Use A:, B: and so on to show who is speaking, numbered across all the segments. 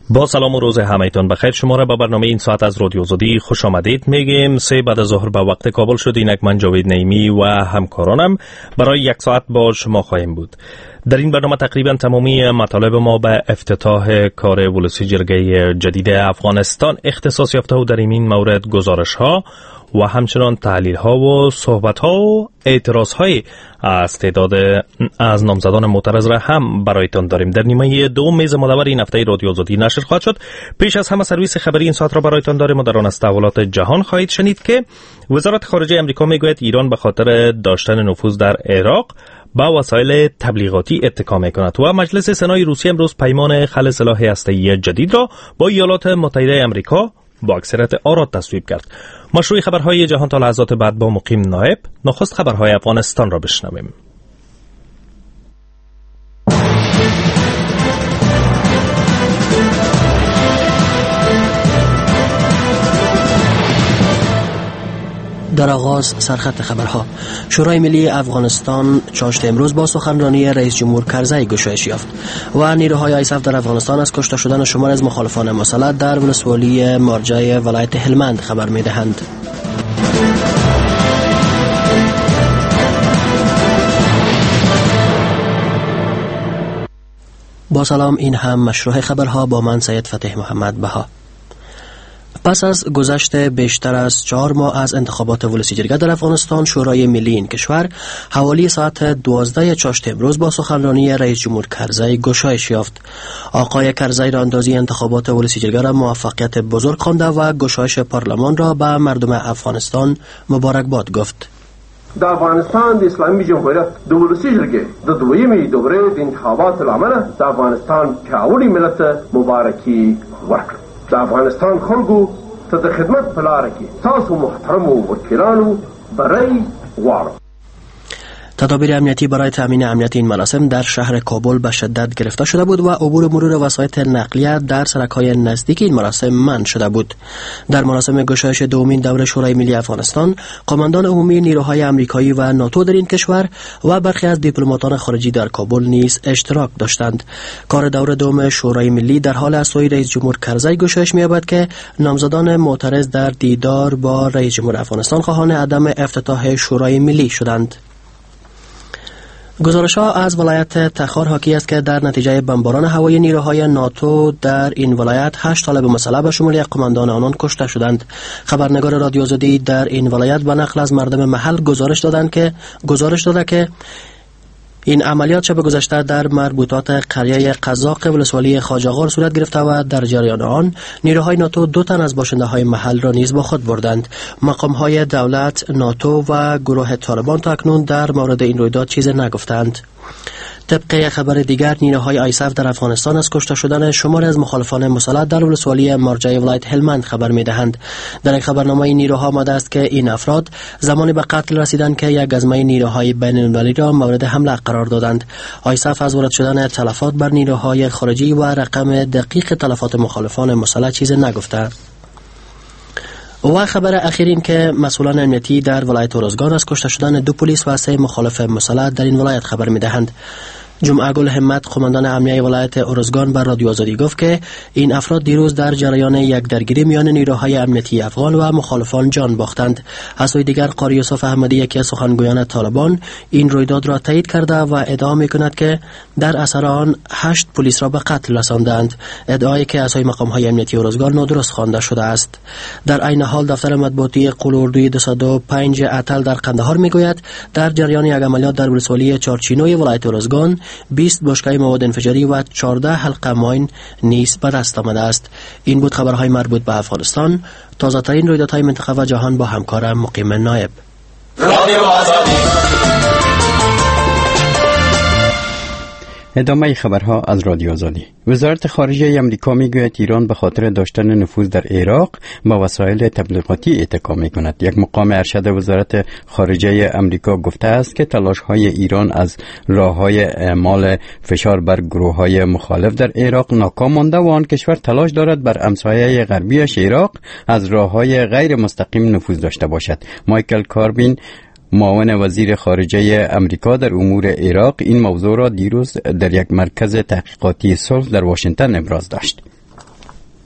A: با سلام و روز همه‌تان بخیر. شما را به برنامه این ساعت از رادیو آزادی خوش آمدید میگیم. 3 بعد از ظهر به وقت کابل شد. اینک من جاوید نعیمی و همکارانم برای یک ساعت با شما خواهیم بود. در این برنامه تقریبا تمامی مطالب ما به افتتاح کار ولسی جرگه جدید افغانستان اختصاص یافته و در این مورد گزارش ها و همچنان تحلیل ها و صحبت ها و اعتراض های از تعداد از نامزدان معترض را هم برایتان داریم. در نیمه دوم میز مدور این هفته رادیو آزادی نشر خواهد شد. پیش از همه سرویس خبری این ساعت را برایتان داریم و در آن از تحولات جهان خواهید شنید که وزارت خارجه امریکا میگوید ایران به خاطر داشتن نفوذ در عراق با وسایل تبلیغاتی اتکا میکند و مجلس سنای روسیه امروز پیمان خلع سلاح هسته‌ای جدید را با ایالات متحده امریکا با اکثریت آرا تصویب کرد. مشروع خبرهای جهان تا لحظات بعد با مقیم نایب. نخست خبرهای افغانستان را بشنویم.
B: در آغاز سرخط خبرها. شورای ملی افغانستان چاشت امروز با سخنرانی رئیس جمهور کرزی گشایش یافت و نیروهای آیساف در افغانستان از کشته شدن شمار از مخالفان مسلح در ولسوالی مارجای ولایت هلمند خبر می‌دهند. با سلام، این هم مشروع خبرها با من سید فتح محمد بها. پس از گذشت بیشتر از 4 ماه از انتخابات ولسی جرگه در افغانستان، شورای ملی این کشور حوالی ساعت 12 چاشت امروز با سخنرانی رئیس جمهور کرزی گشایش یافت. آقای کرزی را اندازی انتخابات ولسی جرگه را موفقیت بزرگ خوانده و گشایش پارلمان را به مردم افغانستان مبارکباد گفت.
C: د افغانستان د اسلامي جمهوریت د ولسی جرګې د دویمې دورې د انتخاباتو له امله د افغانستان پیاوړي ملت مبارکي ورکړه. د افغانستان خلکو ته د خدمت په لاره کې تاسو محترمو وکیلانو بری غواړم.
B: تدابیر امنیتی برای تامین امنیت این مراسم در شهر کابل به شدت گرفته شده بود و عبور مرور وسایل نقلیه در سرک‌های نزدیک این مراسم منع شده بود. در مراسم گشایش دومین دوره شورای ملی افغانستان، قماندان عمومی نیروهای آمریکایی و ناتو در این کشور و برخی از دیپلماتان خارجی در کابل نیز اشتراک داشتند. کار دوره دوم شورای ملی در حال از سوی رئیس جمهور کرزی گشایش می‌یابد که نامزدان معترض در دیدار با رئیس جمهور افغانستان خواهان عدم افتتاح شورای ملی شدند. گزارش‌ها از ولایت تخار حاکی است که در نتیجه بمباران هوایی نیروهای ناتو در این ولایت 8 طالب مسلح به شمول یک قماندان آنان کشته شدند. خبرنگار رادیو آزادی در این ولایت به نقل از مردم محل گزارش داده که این عملیات شب گذشته در مربوطات قریه قزاق ولسوالی خواجه‌آغار صورت گرفته و در جریان آن نیروهای ناتو 2 تن از باشنده‌های محل را نیز با خود بردند. مقام‌های دولت، ناتو و گروه طالبان تا اکنون در مورد این رویداد چیزی نگفتند. طبق خبر دیگر، نیروهای آیساف در افغانستان از کشته شدن شمار از مخالفان مسلح در ولسوالی مارجای ولایت هلمند خبر می‌دهند. در یک خبرنامه نیروها آمده است که این افراد زمانی به قتل رسیدند که یک گزمه نیروهای بین‌المللی را مورد حمله قرار دادند. آیساف از وارد شدن تلفات بر نیروهای خارجی و رقم دقیق تلفات مخالفان مسلح چیزی نگفته. و خبر اخیر این که مسئولان امنیتی در ولایت ارزگان از کشته شدن 2 پلیس و 3 مخالف مسلح در این ولایت خبر می‌دهند. جمعه گل همت، قماندان امنیه ولایت ارزگان، بر رادیو آزادی گفت که این افراد دیروز در جریان یک درگیری میان نیروهای امنیتی افغان و مخالفان جان باختند. از سوی دیگر، قاری یوسف احمدی، یکی از سخنگویان طالبان، این رویداد را تایید کرده و ادعا می‌کند که در اثر آن 8 پلیس را به قتل رساندند، ادعایی که از سوی مقام‌های امنیتی ارزگان نادرست خوانده شده است. در عین حال دفتر مطبوعاتی قلوردوی 205 اتل در قندهار میگوید در جریان یک عملیات در ولسوالی چارچینوی ولایت ارزگان 20 بشکه مواد انفجاری و 14 حلقه ماین نیز به دست آمده است. این بود خبرهای مربوط به افغانستان. تازه ترین رویدادهای منطقه و جهان با همکارم مقیم نایب.
D: ادامه خبرها از رادیو آزادی. وزارت خارجه امریکا میگوید ایران به خاطر داشتن نفوذ در عراق با وسایل تبلیغاتی اتکا میکند. یک مقام ارشد وزارت خارجه امریکا گفته است که تلاش‌های ایران از راه‌های اعمال فشار بر گروه‌های مخالف در عراق ناکام مانده و آن کشور تلاش دارد بر همسایه غربیش عراق از راه‌های غیر مستقیم نفوذ داشته باشد. مایکل کاربین، معاون وزیر خارجه امریکا در امور عراق، این موضوع را دیروز در یک مرکز تحقیقاتی صلح در واشنگتن ابراز داشت.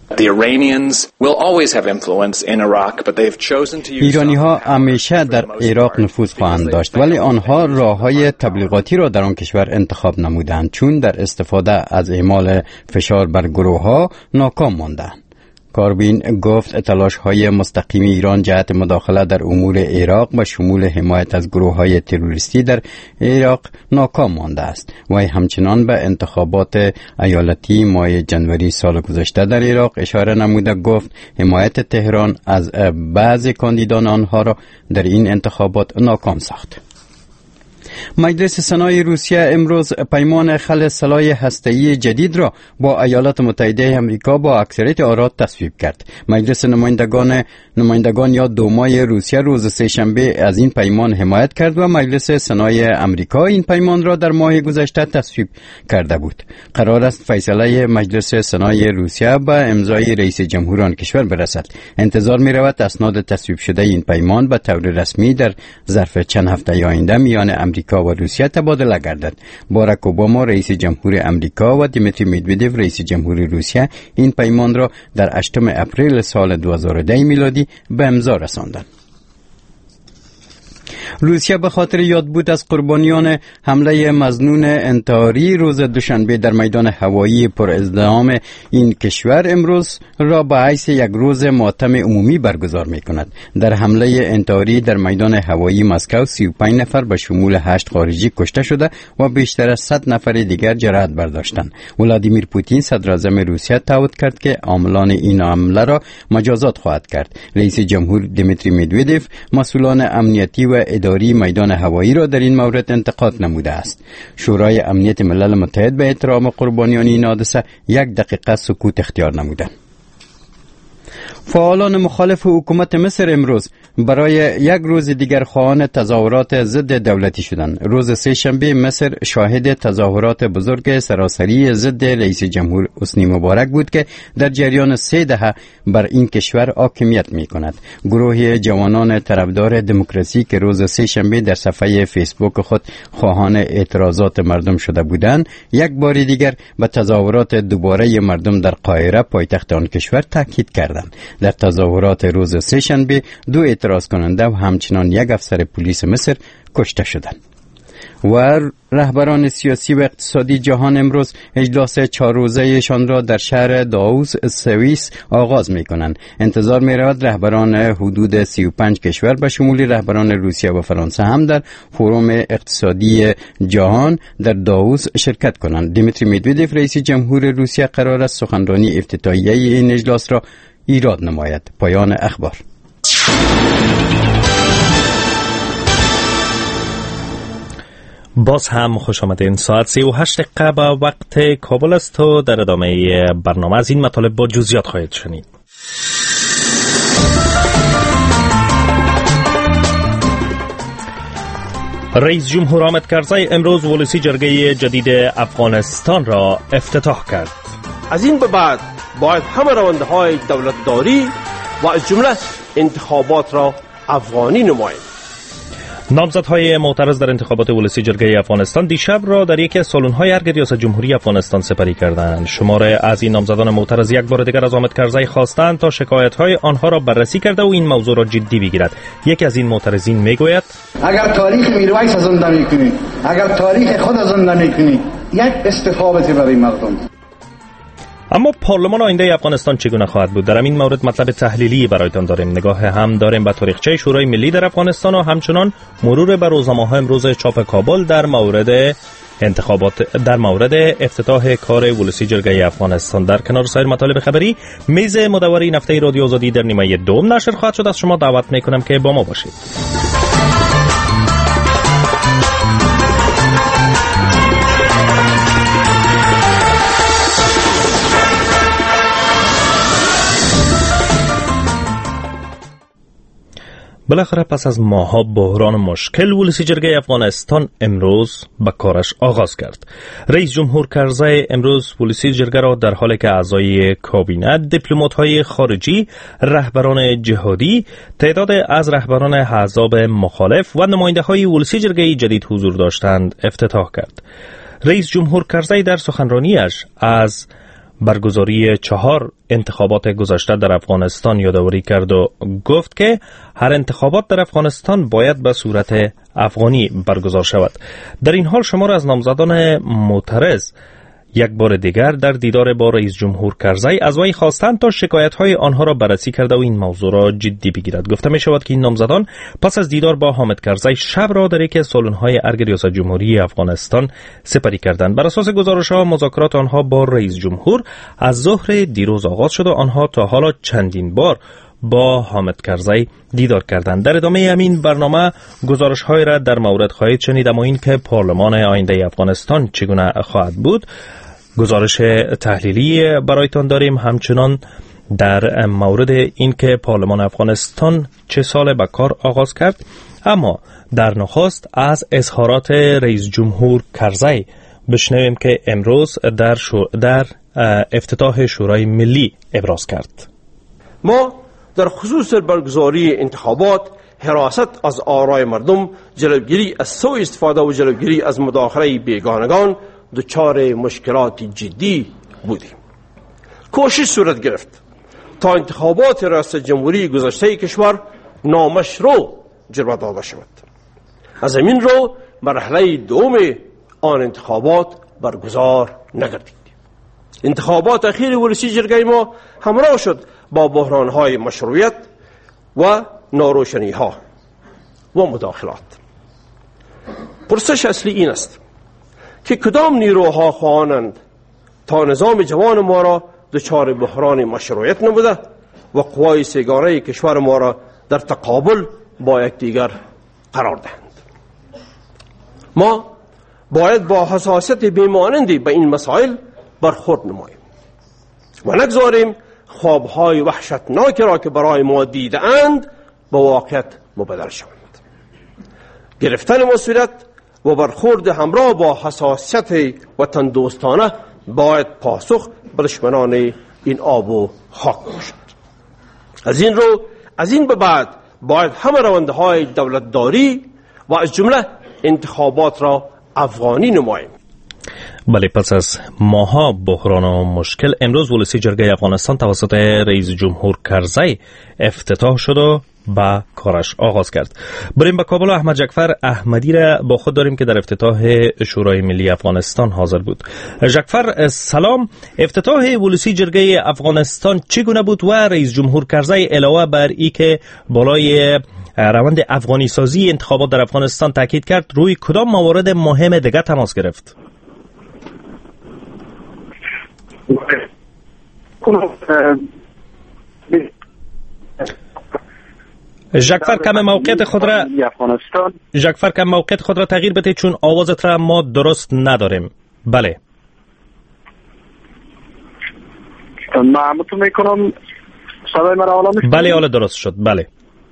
D: ایرانی ها همیشه در عراق نفوذ خواهند داشت، ولی آنها راه‌های تبلیغاتی را در آن کشور انتخاب نمودند، چون در استفاده از اعمال فشار بر گروه ها ناکام ماندند. کاربین گفت تلاش‌های مستقیم ایران جهت مداخله در امور عراق و شمول حمایت از گروه‌های تروریستی در عراق ناکام مانده است. و همچنان به انتخابات ایالتی ماه جنوری سال گذشته در عراق اشاره نموده گفت حمایت تهران از بعضی کاندیدان آنها را در این انتخابات ناکام ساخت. مجلس سنای روسیه امروز پیمان خلع سلاح هسته‌ای جدید را با ایالات متحده آمریکا با اکثریت آرا تصویب کرد. مجلس نمایندگان یا دومای روسیه روز سه‌شنبه از این پیمان حمایت کرد و مجلس سنای آمریکا این پیمان را در ماه گذشته تصویب کرده بود. قرار است فیصله مجلس سنای روسیه به امضای رئیس جمهور آن کشور برسد. انتظار می رود اسناد تصویب شده این پیمان به طور رسمی در ظرف چند هفته آینده میان آمریکا و روسیه تبادله گردد. باراک اوباما رئیس جمهور آمریکا و دیمیتری مدودوف رئیس جمهور روسیه این پیمان را در 8 اپریل سال 2010 میلادی به امضا رساندند. روسیه به خاطر یادبود از قربانیان حمله مظنون انتحاری روز دوشنبه در میدان هوایی پر ازدحام این کشور امروز را به حیث یک روز ماتم عمومی برگزار می کند. در حمله انتحاری در میدان هوایی مسکو 35 نفر به شمول 8 خارجی کشته شده و بیشتر از 100 نفر دیگر جراحت برداشتند. ولادیمیر پوتین صدر اعظم روسیه تعهد کرد که عاملان این حمله را مجازات خواهد کرد. رئیس جمهور دیمیتری مدودوف مسئولان امنیتی و اداری میدان هوایی را در این مورد انتقاد نموده است. شورای امنیت ملل متحد به احترام قربانیان این حادثه 1 دقیقه سکوت اختیار نمودند. فعالان مخالف حکومت مصر امروز برای یک روز دیگر خواهان تظاهرات ضد دولتی شدند. روز سه‌شنبه مصر شاهد تظاهرات بزرگ سراسری ضد رئیس جمهور حسنی مبارک بود که در جریان 3 دهه بر این کشور حاکمیت می‌کند. گروه جوانان طرفدار دموکراسی که روز سه‌شنبه در صفحه فیسبوک خود خواهان اعتراضات مردم شده بودند، یک بار دیگر به تظاهرات دوباره مردم در قاهره پایتخت آن کشور تاکید کردند. در تظاهرات روز سه‌شنبه 2 اعتراض کننده و همچنان 1 افسر پلیس مصر کشته شدند. و رهبران سیاسی و اقتصادی جهان امروز اجلاس 4 روزه‌شان را در شهر داووس سوئیس آغاز می‌کنند. انتظار می‌رود رهبران حدود 35 کشور به شمول رهبران روسیه و فرانسه هم در فروم اقتصادی جهان در داووس شرکت کنند. دیمیتری مدودوف رئیس جمهور روسیه قرار است سخنرانی افتتاحیه این اجلاس را ایراد نماید. پایان اخبار.
A: باز هم خوش آمدین. ساعت 38 دقیقه به وقت کابل است و در ادامه برنامه از این مطالب با جزئیات خواهید شنید. رئیس جمهور حامد کرزی امروز ولسی جرگه جدید افغانستان را افتتاح کرد.
C: از این به بعد باید همه روندهای دولتداری و از جمله انتخابات را افغانی نماییم.
A: نامزدهای معترض در انتخابات ولسی جرگه افغانستان دیشب را در یکی از سالن‌های ارگ ریاست جمهوری افغانستان سپری کردند. شماره از این نامزدان معترض یک بار دیگر از حامد کرزی خواستند تا شکایت‌های آنها را بررسی کرده و این موضوع را جدی بگیرد. یکی از این معترضین میگوید:
E: اگر تاریخ میرویس از زنده می‌کنی، اگر تاریخ خود از زنده می‌کنی، یک استعفا بده برای مردم.
A: اما پارلمان آینده افغانستان چگونه خواهد بود؟ در این مورد مطلب تحلیلی برایتان داریم. نگاه هم داریم به تاریخچه شورای ملی در افغانستان و همچنان مرور بر روزنامه‌های امروز چاپ کابل در مورد انتخابات، در مورد افتتاح کار ولسی جرگه افغانستان. در کنار سایر مطالب خبری، میز مدور این هفته رادیو آزادی در نیمه دوم نشر خواهد شد. از شما دعوت میکنم که با ما باشید. بالاخره پس از ماه‌ها بحران مشکل ولسی جرگه افغانستان امروز به کارش آغاز کرد. رئیس جمهور کرزی امروز ولسی جرگه را در حالی که اعضای کابینه، دیپلمات‌های خارجی، رهبران جهادی، تعداد از رهبران احزاب مخالف و نماینده‌های ولسی جرگه جدید حضور داشتند افتتاح کرد. رئیس جمهور کرزی در سخنرانیش از برگزاری 4 انتخابات گذشته در افغانستان یادآوری کرد و گفت که هر انتخابات در افغانستان باید به صورت افغانی برگزار شود. در این حال شمار از نامزدان معترض یک بار دیگر در دیدار با رئیس جمهور کرزی از وی خواستند تا شکایت‌های آنها را بررسی کرده و این موضوع را جدی بگیرد. گفته می شود که این نامزدان پس از دیدار با حامد کرزی شب را در یک سالن‌های ارگ ریاست جمهوری افغانستان سپری کردند. بر اساس گزارش‌ها مذاکرات آنها با رئیس جمهور از ظهر دیروز آغاز شد و آنها تا حالا چندین بار با حامد کرزی دیدار کردند. در ادامه همین برنامه گزارش‌های را در مورد خواهید شنید، اما این که پارلمان آینده افغانستان چگونه خواهد بود گزارش تحلیلی برایتان داریم. همچنان در مورد این که پارلمان افغانستان چه سال به کار آغاز کرد. اما در نخست از اظهارات رئیس جمهور کرزی بشنویم که امروز در افتتاح شورای ملی ابراز کرد.
C: ما در خصوص برگزاری انتخابات، حراست از آرای مردم، جلوگیری از سوء استفاده و جلوگیری از مداخله بیگانگان دچار مشکلات جدی بودیم. کوشش صورت گرفت تا انتخابات ریاست جمهوری گذشته کشور نامشروع جلوه داده شود. از همین رو مرحله دوم آن انتخابات برگزار نگردید. انتخابات اخیر ولسی جرگه ما همراه شد با بحران‌های مشروعیت و ناروشنی‌ها و مداخلات. پرسش اصلی این است که کدام نیروها خواهانند تا نظام جوان ما را دچار بحران مشروعیت نموده و قوای سگانه کشور ما را در تقابل با یکدیگر قرار دهند. ما باید با حساسیت بیمانندی به این مسائل برخورد نماییم و نگذاریم خوابهای وحشتناکی را که برای ما دیده اند به واقعیت مبدل شوند. گرفتن مسئولیت و برخورد همراه با حساسیت وطن دوستانه باید پاسخ به دشمنان این آب و خاک باشد. از این به بعد باید همه روندهای دولتداری و از جمله انتخابات را افغانی نماییم.
A: بله، پس از ماها بحران و مشکل امروز ولسی جرگه افغانستان توسط رئیس جمهور کرزی افتتاح شد و با کارش آغاز کرد. بریم به کابل. احمد جعفر احمدی را با خود داریم که در افتتاح شورای ملی افغانستان حاضر بود. جعفر سلام، افتتاح ولسی جرگه افغانستان چگونه بود و رئیس جمهور کرزی علاوه بر ای که بالای روند افغانی سازی انتخابات در افغانستان تاکید کرد، روی کدام موارد مهم دیگر تماس گرفت؟ جعفر کم موقعیت خود را تغییر بده چون آوازت را ما درست نداریم. بله
F: معمتون میکنم صدای مرا حالا میشنید؟
A: بله حالا درست شد. بله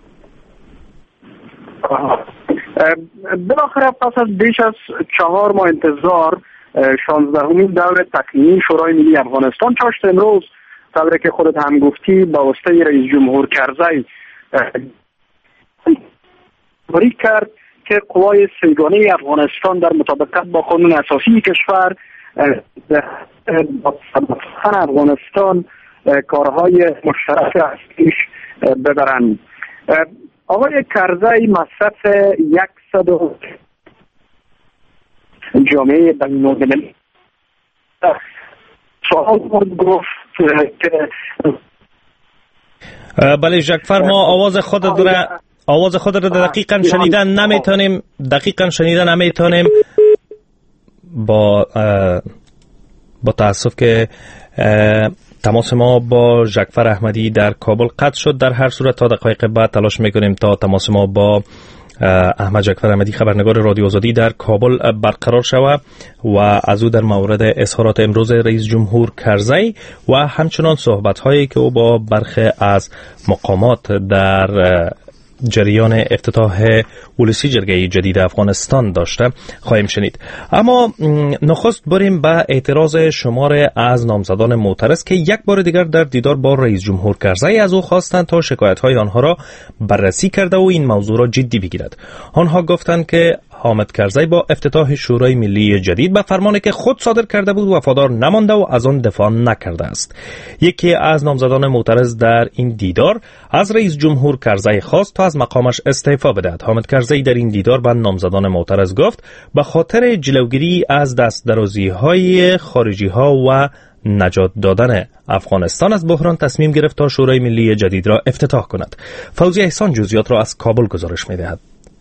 F: بالاخره پس از بیش از 4 ماه انتظار 16مین دور تکوینی شورای ملی افغانستان چاشت امروز طوری که خودت هم گفتی با واسطه رئیس جمهور کرزی باری کرد که قوای سگانه افغانستان در مطابقت با قانون اساسی کشور با افغانستان کارهای مشترک اصلیش ببرند. آقای کرزی مصرف 100 جامعه بین‌المللی سوال گفت که
A: بله جعفر، ما آواز خود را دقیقاً شنیدن نمیتونیم با تاسف که تماس ما با جعفر احمدی در کابل قطع شد. در هر صورت تا دقایق بعد تلاش میکنیم تا تماس ما با احمد جعفر احمدی خبرنگار رادیو آزادی در کابل برقرار شود و از او در مورد اظهارات امروز رئیس جمهور کرزی و همچنان صحبت‌هایی که او با برخی از مقامات در جریان افتتاح ولسی جرگه جدید افغانستان داشته خواهیم شنید. اما نخست بریم به اعتراض شمار از نامزدان معترض که یک بار دیگر در دیدار با رئیس جمهور کرزی از او خواستند تا شکایت‌های آنها را بررسی کرده و این موضوع را جدی بگیرد. آنها گفتند که حامد کرزی با افتتاح شورای ملی جدید به فرمانی که خود صادر کرده بود وفادار نمانده و از آن دفاع نکرده است. یکی از نامزدان معترض در این دیدار از رئیس جمهور کرزی خواست تا از مقامش استعفا بدهد. حامد کرزی در این دیدار به نامزدان معترض گفت به خاطر جلوگیری از دستدرازی‌های خارجی‌ها و نجات دادن افغانستان از بحران تصمیم گرفت تا شورای ملی جدید را افتتاح کند. فوزی احسان جزئیات را از کابل گزارش می‌دهد.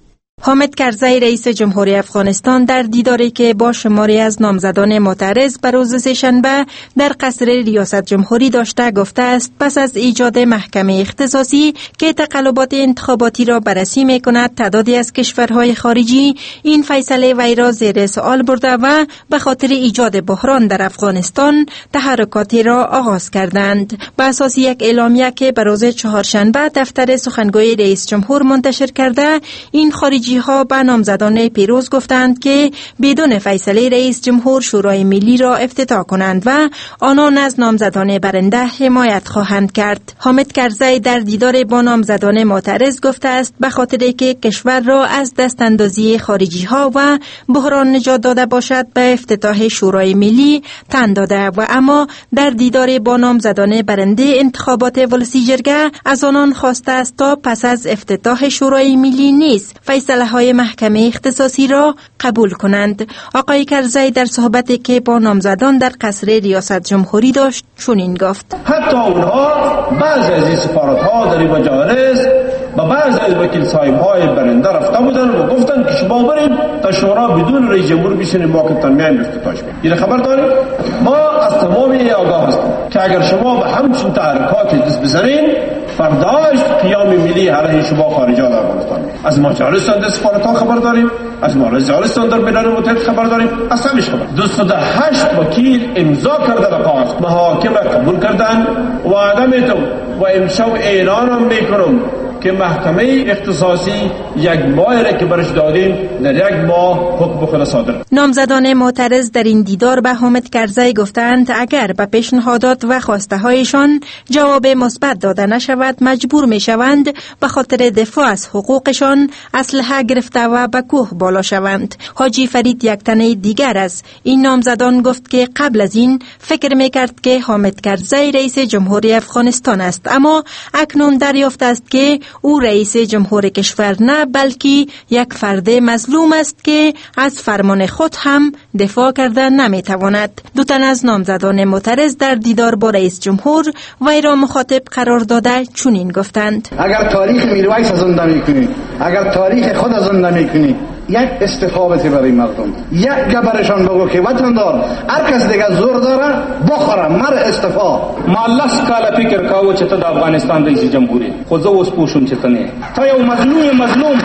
G: حامد کرزی رئیس جمهوری افغانستان در دیداری که با شماری از نامزدان معترض به روز سه‌شنبه در قصر ریاست جمهوری داشته گفته است پس از ایجاد محکمه اختصاصی که تقلبات انتخاباتی را بررسی می‌کند تعدادی از کشورهای خارجی این فیصله وی را زیر سوال برده و به خاطر ایجاد بحران در افغانستان تحرکاتی را آغاز کردند. بر اساس یک اعلامیه که به روز چهارشنبه دفتر سخنگوی رئیس جمهور منتشر کرده، این خارجی ها به نامزدان پیروز گفتند که بدون فیصله رئیس جمهور شورای ملی را افتتاح کنند و آنان از نامزدان برنده حمایت خواهند کرد. حامد کرزی در دیدار با نامزدان معترض گفته است به خاطر که کشور را از دستاندازی خارجی ها و بحران نجات داده باشد به افتتاح شورای ملی تن داده و اما در دیدار با نامزدان برنده انتخابات ولسی جرگه از آنان خواسته است تا پس از افتتاح شورای ملی نیز فیصله های محکمه اختصاصی را قبول کنند. آقای کرزی در صحبتی که با نامزدان در قصر ریاست جمهوری داشت چنین گفت:
C: حتی اونها بعضی از این سفارت‌ها در این مجالس و بعضی از وکیل صاحب‌های برنده رفته بودن و گفتن که شما برید تا شورا بدون رئیس جمهور بشینید ما که تنمیایم افتتاحش کنیم. این خبر دارید؟ ما از تمام آگاه هستیم که اگر شما به همچین تحرکات دست بزنید فرداش قیام ملی علیه شما خارج از افغانستان. از مجالسان در سفارت‌ها خبر داریم، از مجالسان در بین الملل خبر داریم، از همش خبر. 208 وکیل امضا کرده به کاغذ، محاکم قبول کردن و عدم و امشب اعلانم میکنم که محکمه اختصاصی یک ماه را که برش دادیم در یک ماه حکم خود صادر.
G: نامزدان معترض در این دیدار به حامد کرزی گفتند اگر به پیشنهادات و خواسته هایشان جواب مثبت داده نشود مجبور می شوند به خاطر دفاع از حقوقشان اسلحه گرفته و به کوه بالا شوند. حاجی فرید یک تن دیگر از این نامزدان گفت که قبل از این فکر می کرد که حامد کرزی رئیس جمهوری افغانستان است، اما اکنون دریافت است که او رئیس جمهور کشور نه بلکه یک فرد مظلوم است که از فرمان خود هم دفاع کرده نمیتواند. دو تن از نامزدان معترض در دیدار با رئیس جمهور وی را مخاطب قرار داده چنین گفتند:
E: اگر تاریخ میرویس از زنده میکنی، اگر تاریخ خود از زنده میکنی، یک استعفا بده برای مردم، یک گبرشان بگو که وطن دار هر کس دیگه زور داره بخوره مر استعفا.
H: ما لس کاله فکر کاوه چې ته د افغانستان رئیس جمهوری خو زه اوس پوه شوم چې ته نه ته یو مظلوم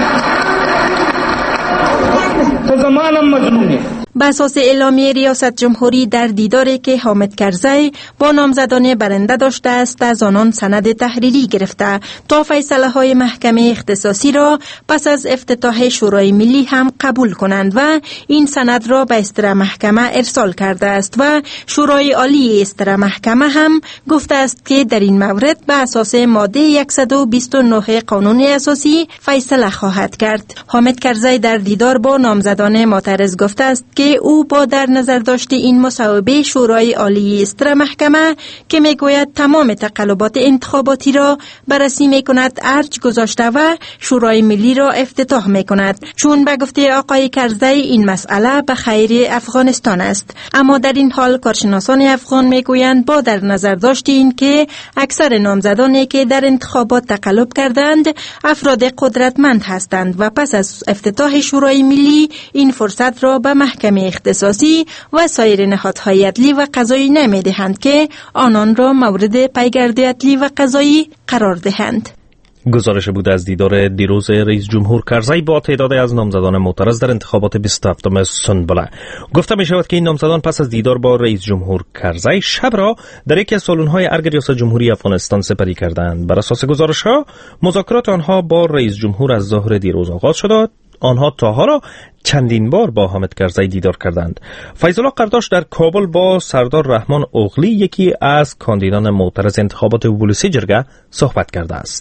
H: ته زمانم مظلوم.
G: به اساس اعلامیه ریاست جمهوری در دیداری که حامد کرزی با نامزدان برنده داشته است از آنان سند تحریری گرفته تا فیصله های محکمه اختصاصی را پس از افتتاح شورای ملی هم قبول کنند و این سند را به استر محکمه ارسال کرده است و شورای عالی استر محکمه هم گفته است که در این مورد به اساس ماده 129 قانون اساسی فیصله خواهد کرد. حامد کرزی در دیدار با نامزدان معترض گفته است که او با در نظر داشت این مصوبه شورای عالی استر محکمه که میگوید تمام تقلبات انتخاباتی را بررسی میکند ارج گذاشته و شورای ملی را افتتاح میکند، چون به گفته آقای کرزی این مسئله به خیر افغانستان است. اما در این حال کارشناسان افغان میگویند با در نظر داشت این که اکثر نامزدانی که در انتخابات تقلب کردند افراد قدرتمند هستند و پس از افتتاح شورای ملی این فرصت را به محکمه اختصاصی و سایر نهادهای عدلی و قضایی نمیدهند که آنان را مورد پیگرد عدلی و قضایی قرار دهند.
A: گزارش بود از دیدار دیروز رئیس جمهور کرزی با تعدادی از نامزدان معترض در انتخابات 27 سنبله. گفته می شود که این نامزدان پس از دیدار با رئیس جمهور کرزی شب را در یکی از سالن‌های ارگ ریاست جمهوری افغانستان سپری کردند. بر اساس گزارش‌ها مذاکرات آنها با رئیس جمهور از ظهر دیروز آغاز شد. آنها تا حالا چندین بار با حامد کرزی دیدار کردند. فیض الله قرداش در کابل با سردار رحمان اوغلی یکی از کاندیدان معترض انتخابات ولسی جرگه صحبت کرده است.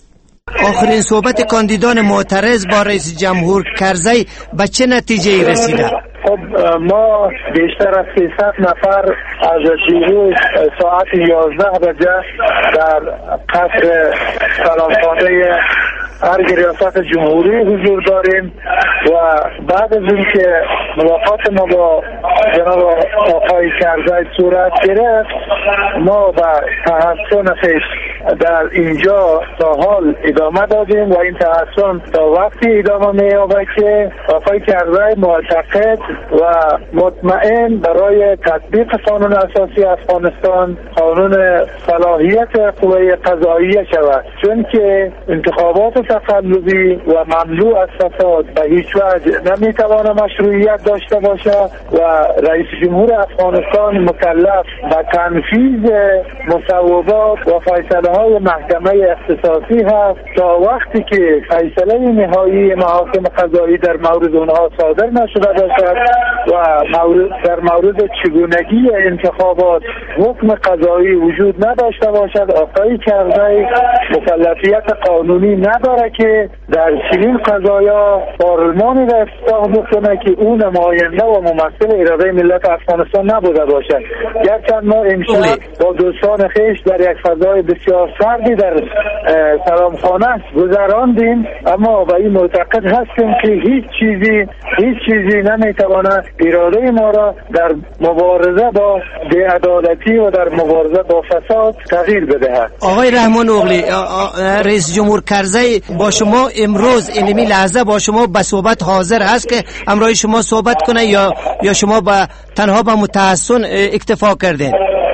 I: آخرین صحبت کاندیدان معترض با رئیس جمهور کرزی به چه نتیجه رسیده؟
J: خب ما بیشتر از 300 نفر از دیروز ساعت 11 بجه در قصر سلامخانه ارگ ریاست جمهوری حضور داریم و بعد از اینکه ملاقات ما با جناب آقای کرزی صورت گرفت، ما به تحسن خویش در اینجا تا حال ادامه دادیم و این تحسن تا وقتی ادامه می‌یابد که آقای کرزی معتقد و مطمئن برای تطبیق قانون اساسی افغانستان، قانون صلاحیت قوه قضاییه شود، چون که انتخابات تقلبی و مملو از فساد به هیچ وجه نمیتواند مشروعیت داشته باشد و رئیس جمهور افغانستان مکلف به تنفیذ مصوبات و فیصله های محکمه اختصاصی هست تا وقتی که فیصله نهایی محاکم قضایی در مورد اونها صادر نشده باشد و در مورد چگونگی انتخابات حکم قضایی وجود نداشته باشد، آقای کرزی مکلفیت قانونی نداره که در چنین قضایا پارلمانی را افتتاح بکنه که اون نماینده و ممثل اراده ملت افغانستان نبوده باشد. گرچند ما امشب با دوستان خویش در یک فضای بسیار سردی در سلامخانه گذراندیم، اما به این معتقد هستیم که هیچ چیزی نمیتواند اراده ما را در مبارزه با بی‌عدالتی و در مبارزه با فساد تغییر بدهد.
I: آقای رحمان اوغلی، رئیس جمهور کرزی با شما امروز اینمی لحظه با شما به صحبت حاضر هست که همراه شما صحبت کنه یا شما تنها به متحسن اکتفا کردین؟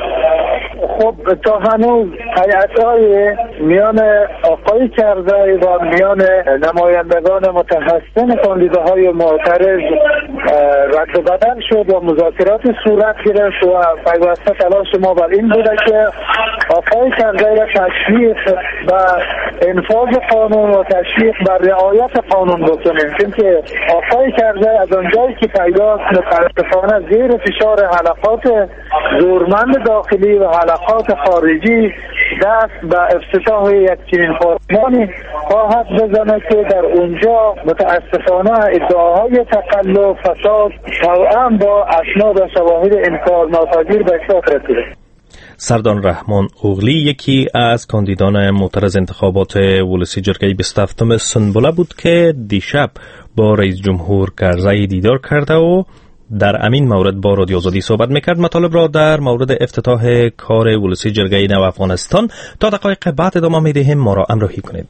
J: خب تا هنوز هیئت‌های میان آقای کرزی و میان نمایندگان متحسن کاندیداهای معترض رد و بدل شد و مذاکرات صورت گرفت و پیوسته تلاش ما بر این بوده که آقای کرزی را تشویق به انفاذ قانون و تشویق بر رعایت قانون بکنیم، چون که آقای کرزی از آنجایی که پیداست متاسفانه زیر فشار حلقات زورمند داخلی و حلقات خارجی دست به افتتاح یک چنین پارلمانی خواهد بزنه که در اونجا متاسفانه ادعاهای تقلب، فساد طبعا با اسناد و شواهد انکار ناپذیر به اثبات رسیده.
A: سردار رحمان اوغلی یکی از کاندیدان معترض انتخابات ولسی جرگه 27 سنبله بود که دیشب با رئیس جمهور کرزی دیدار کرده و در امین مورد با رادیو آزادی صحبت میکرد. مطالب را در مورد افتتاح کار ولسی جرگه نو افغانستان تا دقایق بعد ادامه میدهیم، ما را همراهی کنید.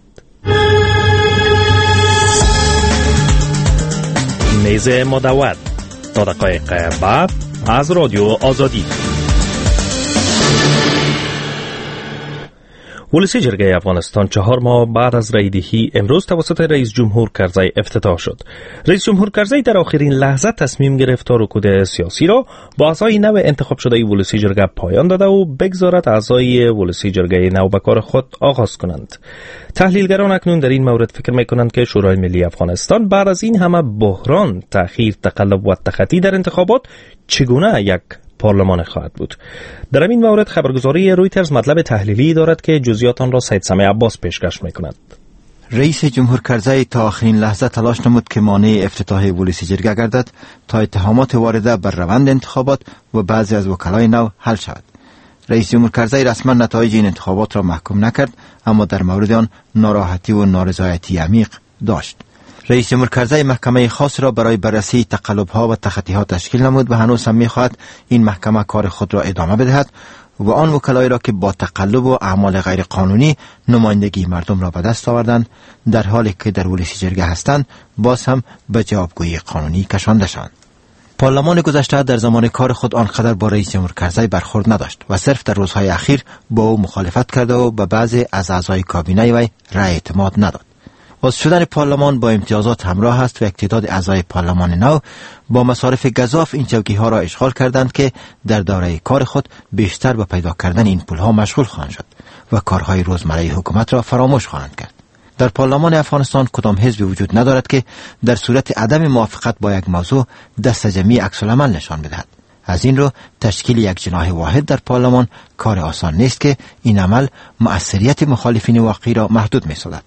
A: میز مدور تا دقایق بعد از رادیو آزادی. ولسی جرگه افغانستان 4 ماه بعد از رایدهی امروز توسط رئیس جمهور کرزی افتتاح شد. رئیس جمهور کرزی در آخرین لحظه تصمیم گرفت تا رکود سیاسی را با اعضای نو انتخاب شده ولسی جرگه پایان داده و بگذارد اعضای ولسی جرگه نو به کار خود آغاز کنند. تحلیلگران اکنون در این مورد فکر می‌کنند که شورای ملی افغانستان بعد از این همه بحران، تأخیر، تقلب و تخطی در انتخابات چگونه یک پارلمان خواهد بود. در این مورد خبرگزاری رویترز مطلب تحلیلی دارد که جزئیات آن را سید سمیع عباس پیشکش می‌کند.
K: رئیس جمهور کرزی تا آخرین لحظه تلاش نمود که مانع افتتاح ولسی جرگه گردد تا اتهامات وارده بر روند انتخابات و بعضی از وکلای نو حل شود. رئیس جمهور کرزی رسما نتایج این انتخابات را محکوم نکرد، اما در مورد آن ناراحتی و نارضایتی عمیق داشت. رئیس جمهور کرزی محکمه خاص را برای بررسی تقلب‌ها و تخطی‌ها تشکیل نمود و هنوز هم می‌خواهد این محکمه کار خود را ادامه بدهد و آن وکلایی را که با تقلب و اعمال غیر قانونی نمایندگی مردم را به دست آوردند در حالی که در ولسی جرگه هستند باز هم به جوابگویی قانونی کشانده‌شان. پارلمان گذشته در زمان کار خود آنقدر با رئیس جمهور کرزی برخورد نداشت و صرف در روزهای اخیر با او مخالفت کرده و به بعضی از اعضای کابینه وی رأی اعتماد نداد. عضو شدن پارلمان با امتیازات همراه است و یک تعداد اعضای پارلمان نو با مصارف گزاف این چوکی‌ها را اشغال کردند که در دوره کار خود بیشتر به پیدا کردن این پول‌ها مشغول خواهند شد و کارهای روزمره حکومت را فراموش خواهند کرد. در پارلمان افغانستان کدام حزبی وجود ندارد که در صورت عدم موافقت با یک موضوع دست جمعی عکس‌العمل نشان بدهد. از این رو تشکیل یک جناح واحد در پارلمان کار آسان نیست که این عمل مؤثریت مخالفین واقعی را محدود می‌سازد.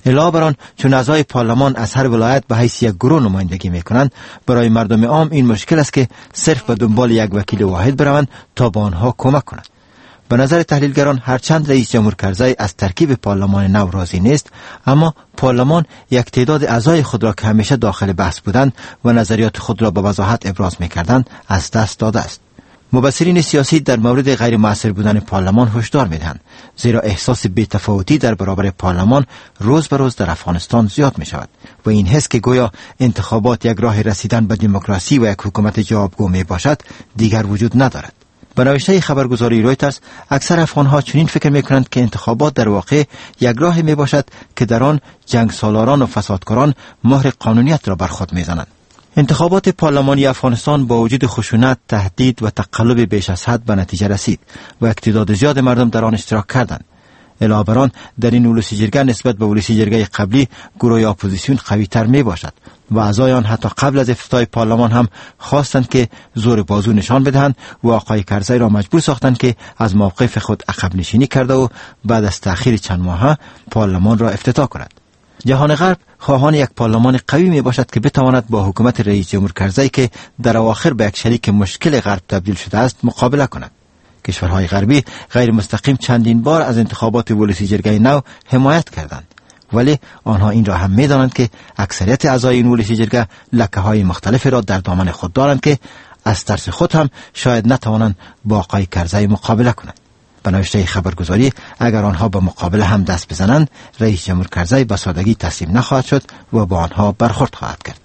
K: علاوه بر آن چون اعضای پارلمان از هر ولایت به حیث یک گروه نمایندگی میکنند، برای مردم عام این مشکل است که صرف به دنبال یک وکیل واحد بروند تا به آنها کمک کنند. به نظر تحلیلگران هرچند رئیس جمهور کرزی از ترکیب پارلمان نو راضی نیست، اما پارلمان یک تعداد اعضای خود را که همیشه داخل بحث بودند و نظریات خود را به وضاحت ابراز می‌کردند از دست داده است. مبصرین سیاسی در مورد غیر مؤثر بودن پارلمان هشدار می‌دهند، زیرا احساس بی‌تفاوتی در برابر پارلمان روز به روز در افغانستان زیاد می‌شود و این حس که گویا انتخابات یک راه رسیدن به دموکراسی و یک حکومت جوابگو میباشد دیگر وجود ندارد. به نوشته خبرگزاری رویترز، اکثر افغانها چنین فکر میکنند که انتخابات در واقع یک راه می باشد که در آن جنگ سالاران و فسادکاران مهر قانونیت را بر خود میزنند. انتخابات پارلمانی افغانستان با وجود خشونت، تهدید و تقلب بیش از حد به نتیجه رسید و تعداد زیاد مردم در آن اشتراک کردند. علاوه بر آن در این ولسی جرگه نسبت به ولسی جرگه قبلی گروه اپوزیسیون قوی تر می باشد و اعضای آن حتی قبل از افتتاح پارلمان هم خواستند که زور بازو نشان بدهند و آقای کرزی را مجبور ساختند که از موقف خود عقب نشینی کرده و بعد از تأخیر چند ماه پارلمان را افتتاح کند. جهان غرب خواهان یک پارلمان قوی می باشد که بتواند با حکومت رئیس جمهور کرزی که در اواخر به یک شریک مشکل غرب تبدیل شده است مقابله کند. کشورهای غربی غیر مستقیم چندین بار از انتخابات ولسی جرگه نو حمایت کردند، ولی آنها این را هم می‌دانند که اکثریت اعضای این ولسی جرگه لکه‌های مختلفی را در دامن خود دارند که از ترس خود هم شاید نتوانند با آقای کرزی مقابله کنند. به نوشته خبرگزاری، اگر آنها به مقابله هم دست بزنند، رئیس جمهور کرزی به سادگی تسلیم نخواهد شد و با آنها برخورد خواهد کرد.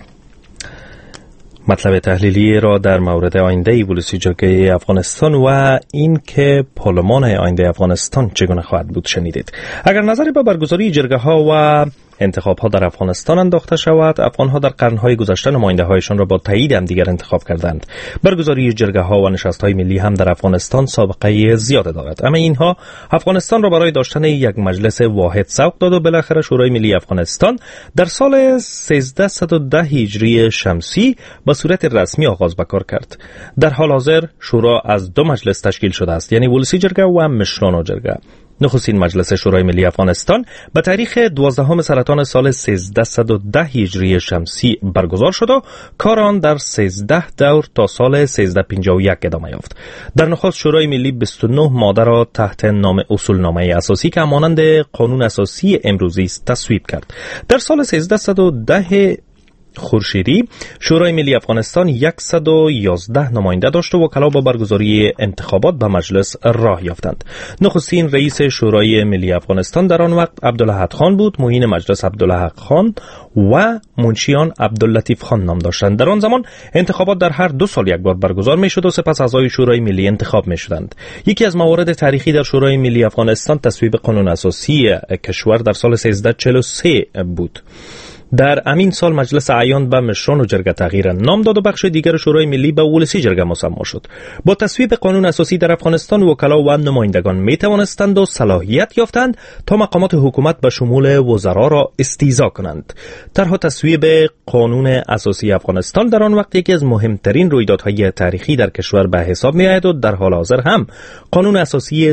A: مطلب تحلیلی را در مورد آینده ولسی جرگه افغانستان و این که پارلمان آینده افغانستان چگونه خواهد بود شنیدید. اگر نظری به برگزاری جرگه ها و انتخاب ها در افغانستان انداخته شود، افغان ها در قرنهای گذشته نماینده هایشان را با تایید هم دیگر انتخاب کردند. برگزاری جرگه ها و نشست های ملی هم در افغانستان سابقه زیاد دارد، اما اینها افغانستان را برای داشتن یک مجلس واحد سوق داد و بالاخره شورای ملی افغانستان در سال 1310 هجری شمسی به صورت رسمی آغاز به کار کرد. در حال حاضر شورا از دو مجلس تشکیل شده است، یعنی ولسی جرگه و مشران جرگه. نخستین مجلس شورای ملی افغانستان به تاریخ 12 سرطان سال 1310 هجری شمسی برگزار شد و کار آن در 13 دور تا سال 1351 ادامه یافت. در نخست شورای ملی 29 ماده را تحت نام اصولنامه اساسی که مانند قانون اساسی امروزی است تصویب کرد. در سال 1310 خورشیدی شورای ملی افغانستان 111 نماینده داشت و وکلا با برگزاری انتخابات به مجلس راه یافتند. نخستین رئیس شورای ملی افغانستان در آن وقت عبدالحق خان بود، معین مجلس عبدالحق خان و منشیان عبداللطیف خان نام داشتند. در آن زمان انتخابات در هر 2 سال یک بار برگزار می شد و سپس اعضای شورای ملی انتخاب می شدند. یکی از موارد تاریخی در شورای ملی افغانستان تصویب قانون اساسی کشور در سال 1343 بود. در همین سال مجلس اعیان به مشران و جرگه تغییر نام داد و بخش دیگر شورای ملی به ولسی جرگه مسما شد. با تصویب قانون اساسی در افغانستان وکلا و نمایندگان می توانستند و صلاحیت یافتند تا مقامات حکومت به شمول وزرا را استیضاح کنند. طرح تصویب قانون اساسی افغانستان در آن وقت یکی از مهمترین رویدادهای تاریخی در کشور به حساب می آید و در حال حاضر هم قانون اساسی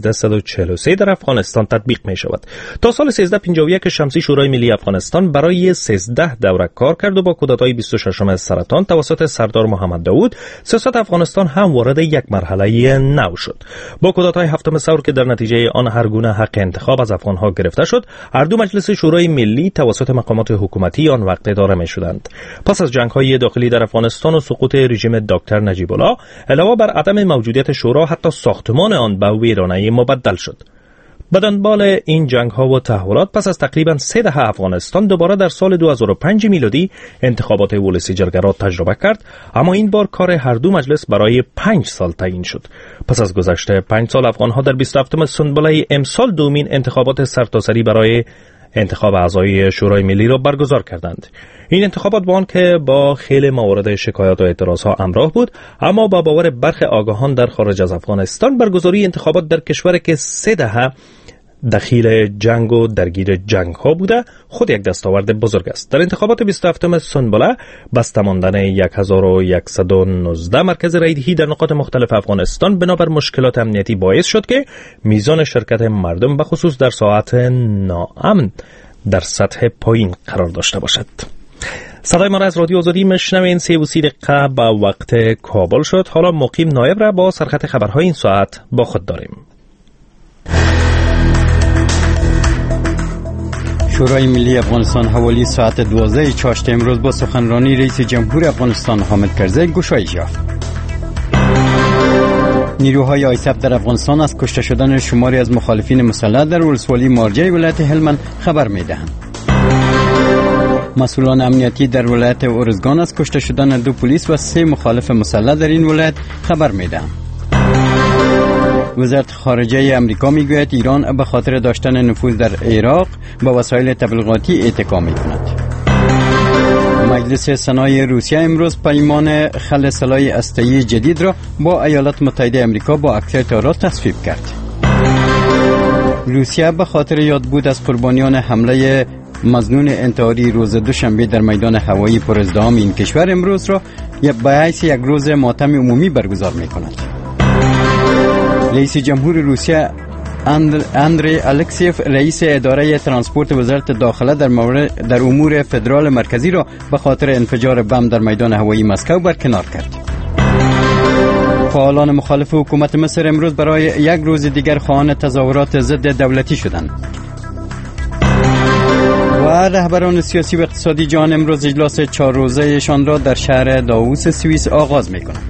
A: 1343 در افغانستان تطبیق می شود. تا سال 1351 شمسی شورای ملی افغانستان برای 13 دوره کار کرد و با کودتای 26 سرطان توسط سردار محمد داود سیاست افغانستان هم وارد یک مرحله نو شد. با کودتای 7 ثور که در نتیجه آن هر گونه حق انتخاب از افغانها گرفته شد، هر دو مجلس شورای ملی توسط مقامات حکومتی آن وقت اداره می شدند. پس از جنگ‌های داخلی در افغانستان و سقوط رژیم دکتر نجیب الله، علاوه بر عدم موجودیت شورا، حتی ساختمان آن به ویرانه مبدل شد. به دنبال این جنگ‌ها و تحولات پس از تقریباً 3 دهه افغانستان دوباره در سال 2005 میلادی انتخابات ولسی جرگه را تجربه کرد، اما این بار کار هر دو مجلس برای 5 سال تعیین شد. پس از گذشت 5 سال افغان‌ها در 27 سنبله امسال دومین انتخابات سرتاسری برای انتخاب اعضای شورای ملی را برگزار کردند. این انتخابات با آن که با خیلی موارد شکایات و اعتراضها همراه بود، اما با باور برخی آگاهان در خارج از افغانستان برگزاری انتخابات در کشوری که 3 دهه دخیل جنگ و درگیر جنگ ها بوده خود یک دستاورد بزرگ است. در انتخابات 27 سنبله بسته ماندن 1119 مرکز رایدهی در نقاط مختلف افغانستان بنابر مشکلات امنیتی باعث شد که میزان شرکت مردم بخصوص در ساعت ناامن در سطح پایین قرار داشته باشد. صدای ما را از رادیو آزادی میشنوین. 3:30 دقیقه به وقت کابل شد. حالا مقیم نایب را با سرخط خبرهای این ساعت با خود داریم.
D: شورای ملی افغانستان حوالی ساعت 12 چاشت امروز با سخنرانی رئیس جمهور افغانستان حامد کرزی گشایش یافت. نیروهای آیسف در افغانستان از کشته شدن شماری از مخالفین مسلح در ولسوالی مارجه ولایت هلمند خبر می‌دهند. مسئولان امنیتی در ولایت ارزگان از کشته شدن 2 پلیس و 3 مخالف مسلح در این ولایت خبر می‌دهند. وزارت خارجه امریکا میگوید ایران به خاطر داشتن نفوذ در عراق با وسایل تبلیغاتی اتکا می‌کند. مجلس سنای روسیه امروز پیمان خلع سلاح هسته‌ای جدید را با ایالات متحده امریکا با اکثریت آرا تصویب کرد. روسیه به خاطر یادبود از قربانیان حمله مظنون انتحاری روز دوشنبه در میدان هوایی پرازدحام این کشور امروز را به حیث یک روز ماتم عمومی برگزار می‌کند. رئیس جمهور روسیه اندری الکسیف رئیس اداره ترانسپورت وزارت داخله در امور فدرال مرکزی را به خاطر انفجار بم در میدان هوایی مسکو برکنار کرد. فعالان مخالف حکومت مصر امروز برای یک روز دیگر خواهان تظاهرات ضد دولتی شدند. و رهبران سیاسی و اقتصادی جهان امروز اجلاس 4 روزه‌شان را در شهر داووس سوئیس آغاز می‌کنند.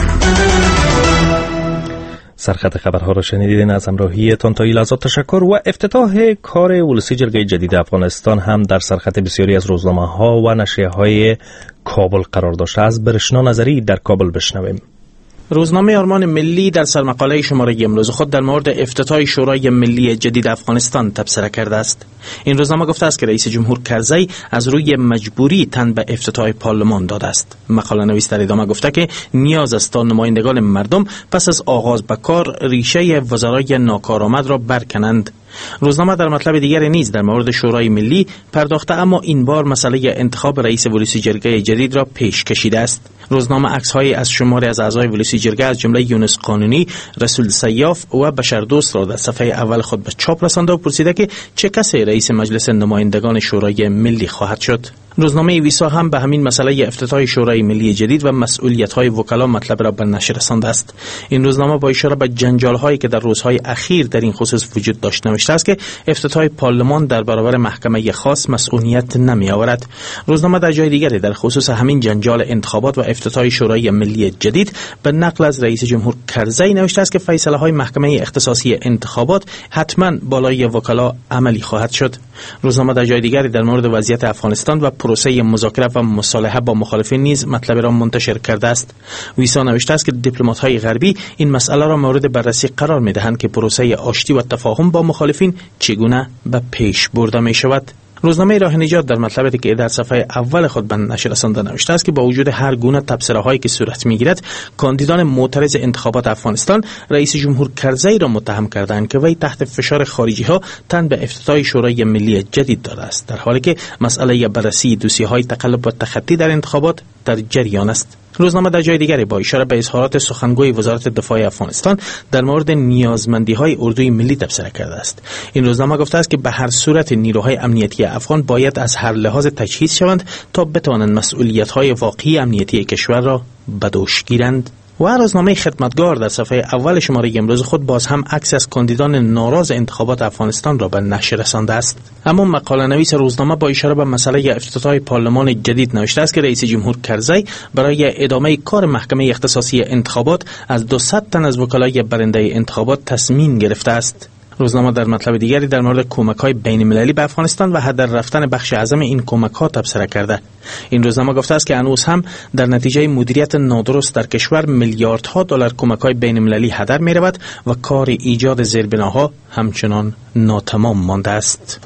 A: سرخط خبرها را شنیدین. از همراهی تان تا این لحظات تشکر. و افتتاح کار ولسی جرگه جدید افغانستان هم در سرخط بسیاری از روزنامه‌ها و نشریه‌های کابل قرار داشته. از برشنا نظری در کابل بشنویم.
L: روزنامه آرمان ملی در سرمقاله شماره امروز خود در مورد افتتاح شورای ملی جدید افغانستان تبصره کرده است. این روزنامه گفته است که رئیس جمهور کرزی از روی مجبوری تن به افتتاح پارلمان داده است. مقاله نویس در ادامه گفته که نیاز است تا نمایندگان مردم پس از آغاز به کار ریشه وزرای ناکارآمد را برکنند. روزنامه در مطلب دیگر نیز در مورد شورای ملی پرداخته، اما این بار مسئله انتخاب رئیس ولسی جرگه جدید را پیش کشیده است. روزنامه عکس‌هایی از شماری از اعضای ولسی جرگه از جمله یونس قانونی، رسول سیاف و بشردوست را در صفحه اول خود به چاپ رسانده و پرسیده که چه کسی رئیس مجلس نمایندگان شورای ملی خواهد شد. روزنامه ویسا هم به همین مسئله افتتاح شورای ملی جدید و مسئولیت‌های وکلا مطلب را به نشر رسانده است. این روزنامه با اشاره به جنجال‌هایی که در روزهای اخیر در این خصوص وجود داشت نوشته است که افتتاح پارلمان در برابر محکمه خاص مسئولیت نمی‌آورد. روزنامه در جای دیگری در خصوص همین جنجال انتخابات و افتتاح شورای ملی جدید به نقل از رئیس جمهور کرزی نوشته است که فیصله‌های محکمه اختصاصی انتخابات حتماً بالای وکلا عملی خواهد شد. روزنامه در جای دیگری در مورد وضعیت افغانستان و پروسه مذاکره و مصالحه با مخالفین نیز مطلب را منتشر کرده است. ویسا نوشته است که دیپلمات‌های غربی این مسئله را مورد بررسی قرار می‌دهند که پروسه آشتی و تفاهم با مخالفین چگونه به پیش برده می‌شود. روزنامه راه نجات در مطلبی که در صفحه اول خود به نشر رسانده نوشته است که با وجود هر گونه تبصره‌هایی که صورت می‌گیرد، کاندیدان معترض انتخابات افغانستان رئیس جمهور کرزی را متهم کردند که وی تحت فشار خارجی‌ها تن به افتتاح شورای ملی جدید داده است، در حالی که مسئله بررسی دوسیه‌های تقلب و تخطی در انتخابات در جریان است. روزنامه در جای دیگری با اشاره به اظهارات سخنگوی وزارت دفاع افغانستان در مورد نیازمندی‌های اردوی ملی تبصره کرده است. این روزنامه گفته است که به هر صورت نیروهای امنیتی افغان باید از هر لحاظ تجهیز شوند تا بتوانند مسئولیت‌های واقعی امنیتی کشور را به دوش گیرند. و روزنامه خدمتگار در صفحه اول شماره امروز خود باز هم عکس از کاندیدان ناراض انتخابات افغانستان را به نشر رسانده است. اما مقاله نویس روزنامه با اشاره به مسئله افتتاح پارلمان جدید نوشته است که رئیس جمهور کرزی برای ادامه کار محکمه اختصاصی انتخابات از 200 تن از وکلای برنده انتخابات تصمیم گرفته است. روزنامه در مطلب دیگری در مورد کمک‌های بین‌المللی به افغانستان و هدر رفتن بخش اعظم این کمک‌ها تبصره کرده. این روزنامه گفته است که هنوز هم در نتیجه مدیریت نادرست در کشور میلیاردها دلار کمک‌های بین‌المللی هدر می‌رود و کار ایجاد زیربناها همچنان ناتمام مانده است.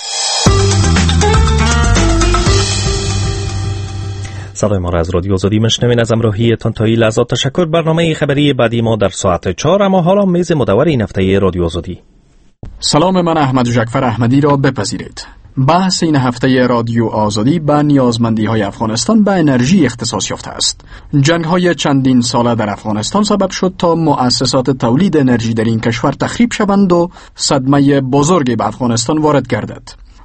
A: صدای ما را از رادیو آزادی میشنوین. از همراهی تان تا این لحظات تشکر. برنامه خبری بعدی ما در ساعت 4، اما حالا میز مدور این هفته رادیو آزادی.
M: سلام، من احمد جعفر احمدی را بپذیرید. بحث این هفته رادیو آزادی به نیازمندی‌های افغانستان به انرژی اختصاص یافته است. جنگ‌های چندین ساله در افغانستان سبب شد تا مؤسسات تولید انرژی در این کشور تخریب شوند و صدمه بزرگی به افغانستان وارد گردد.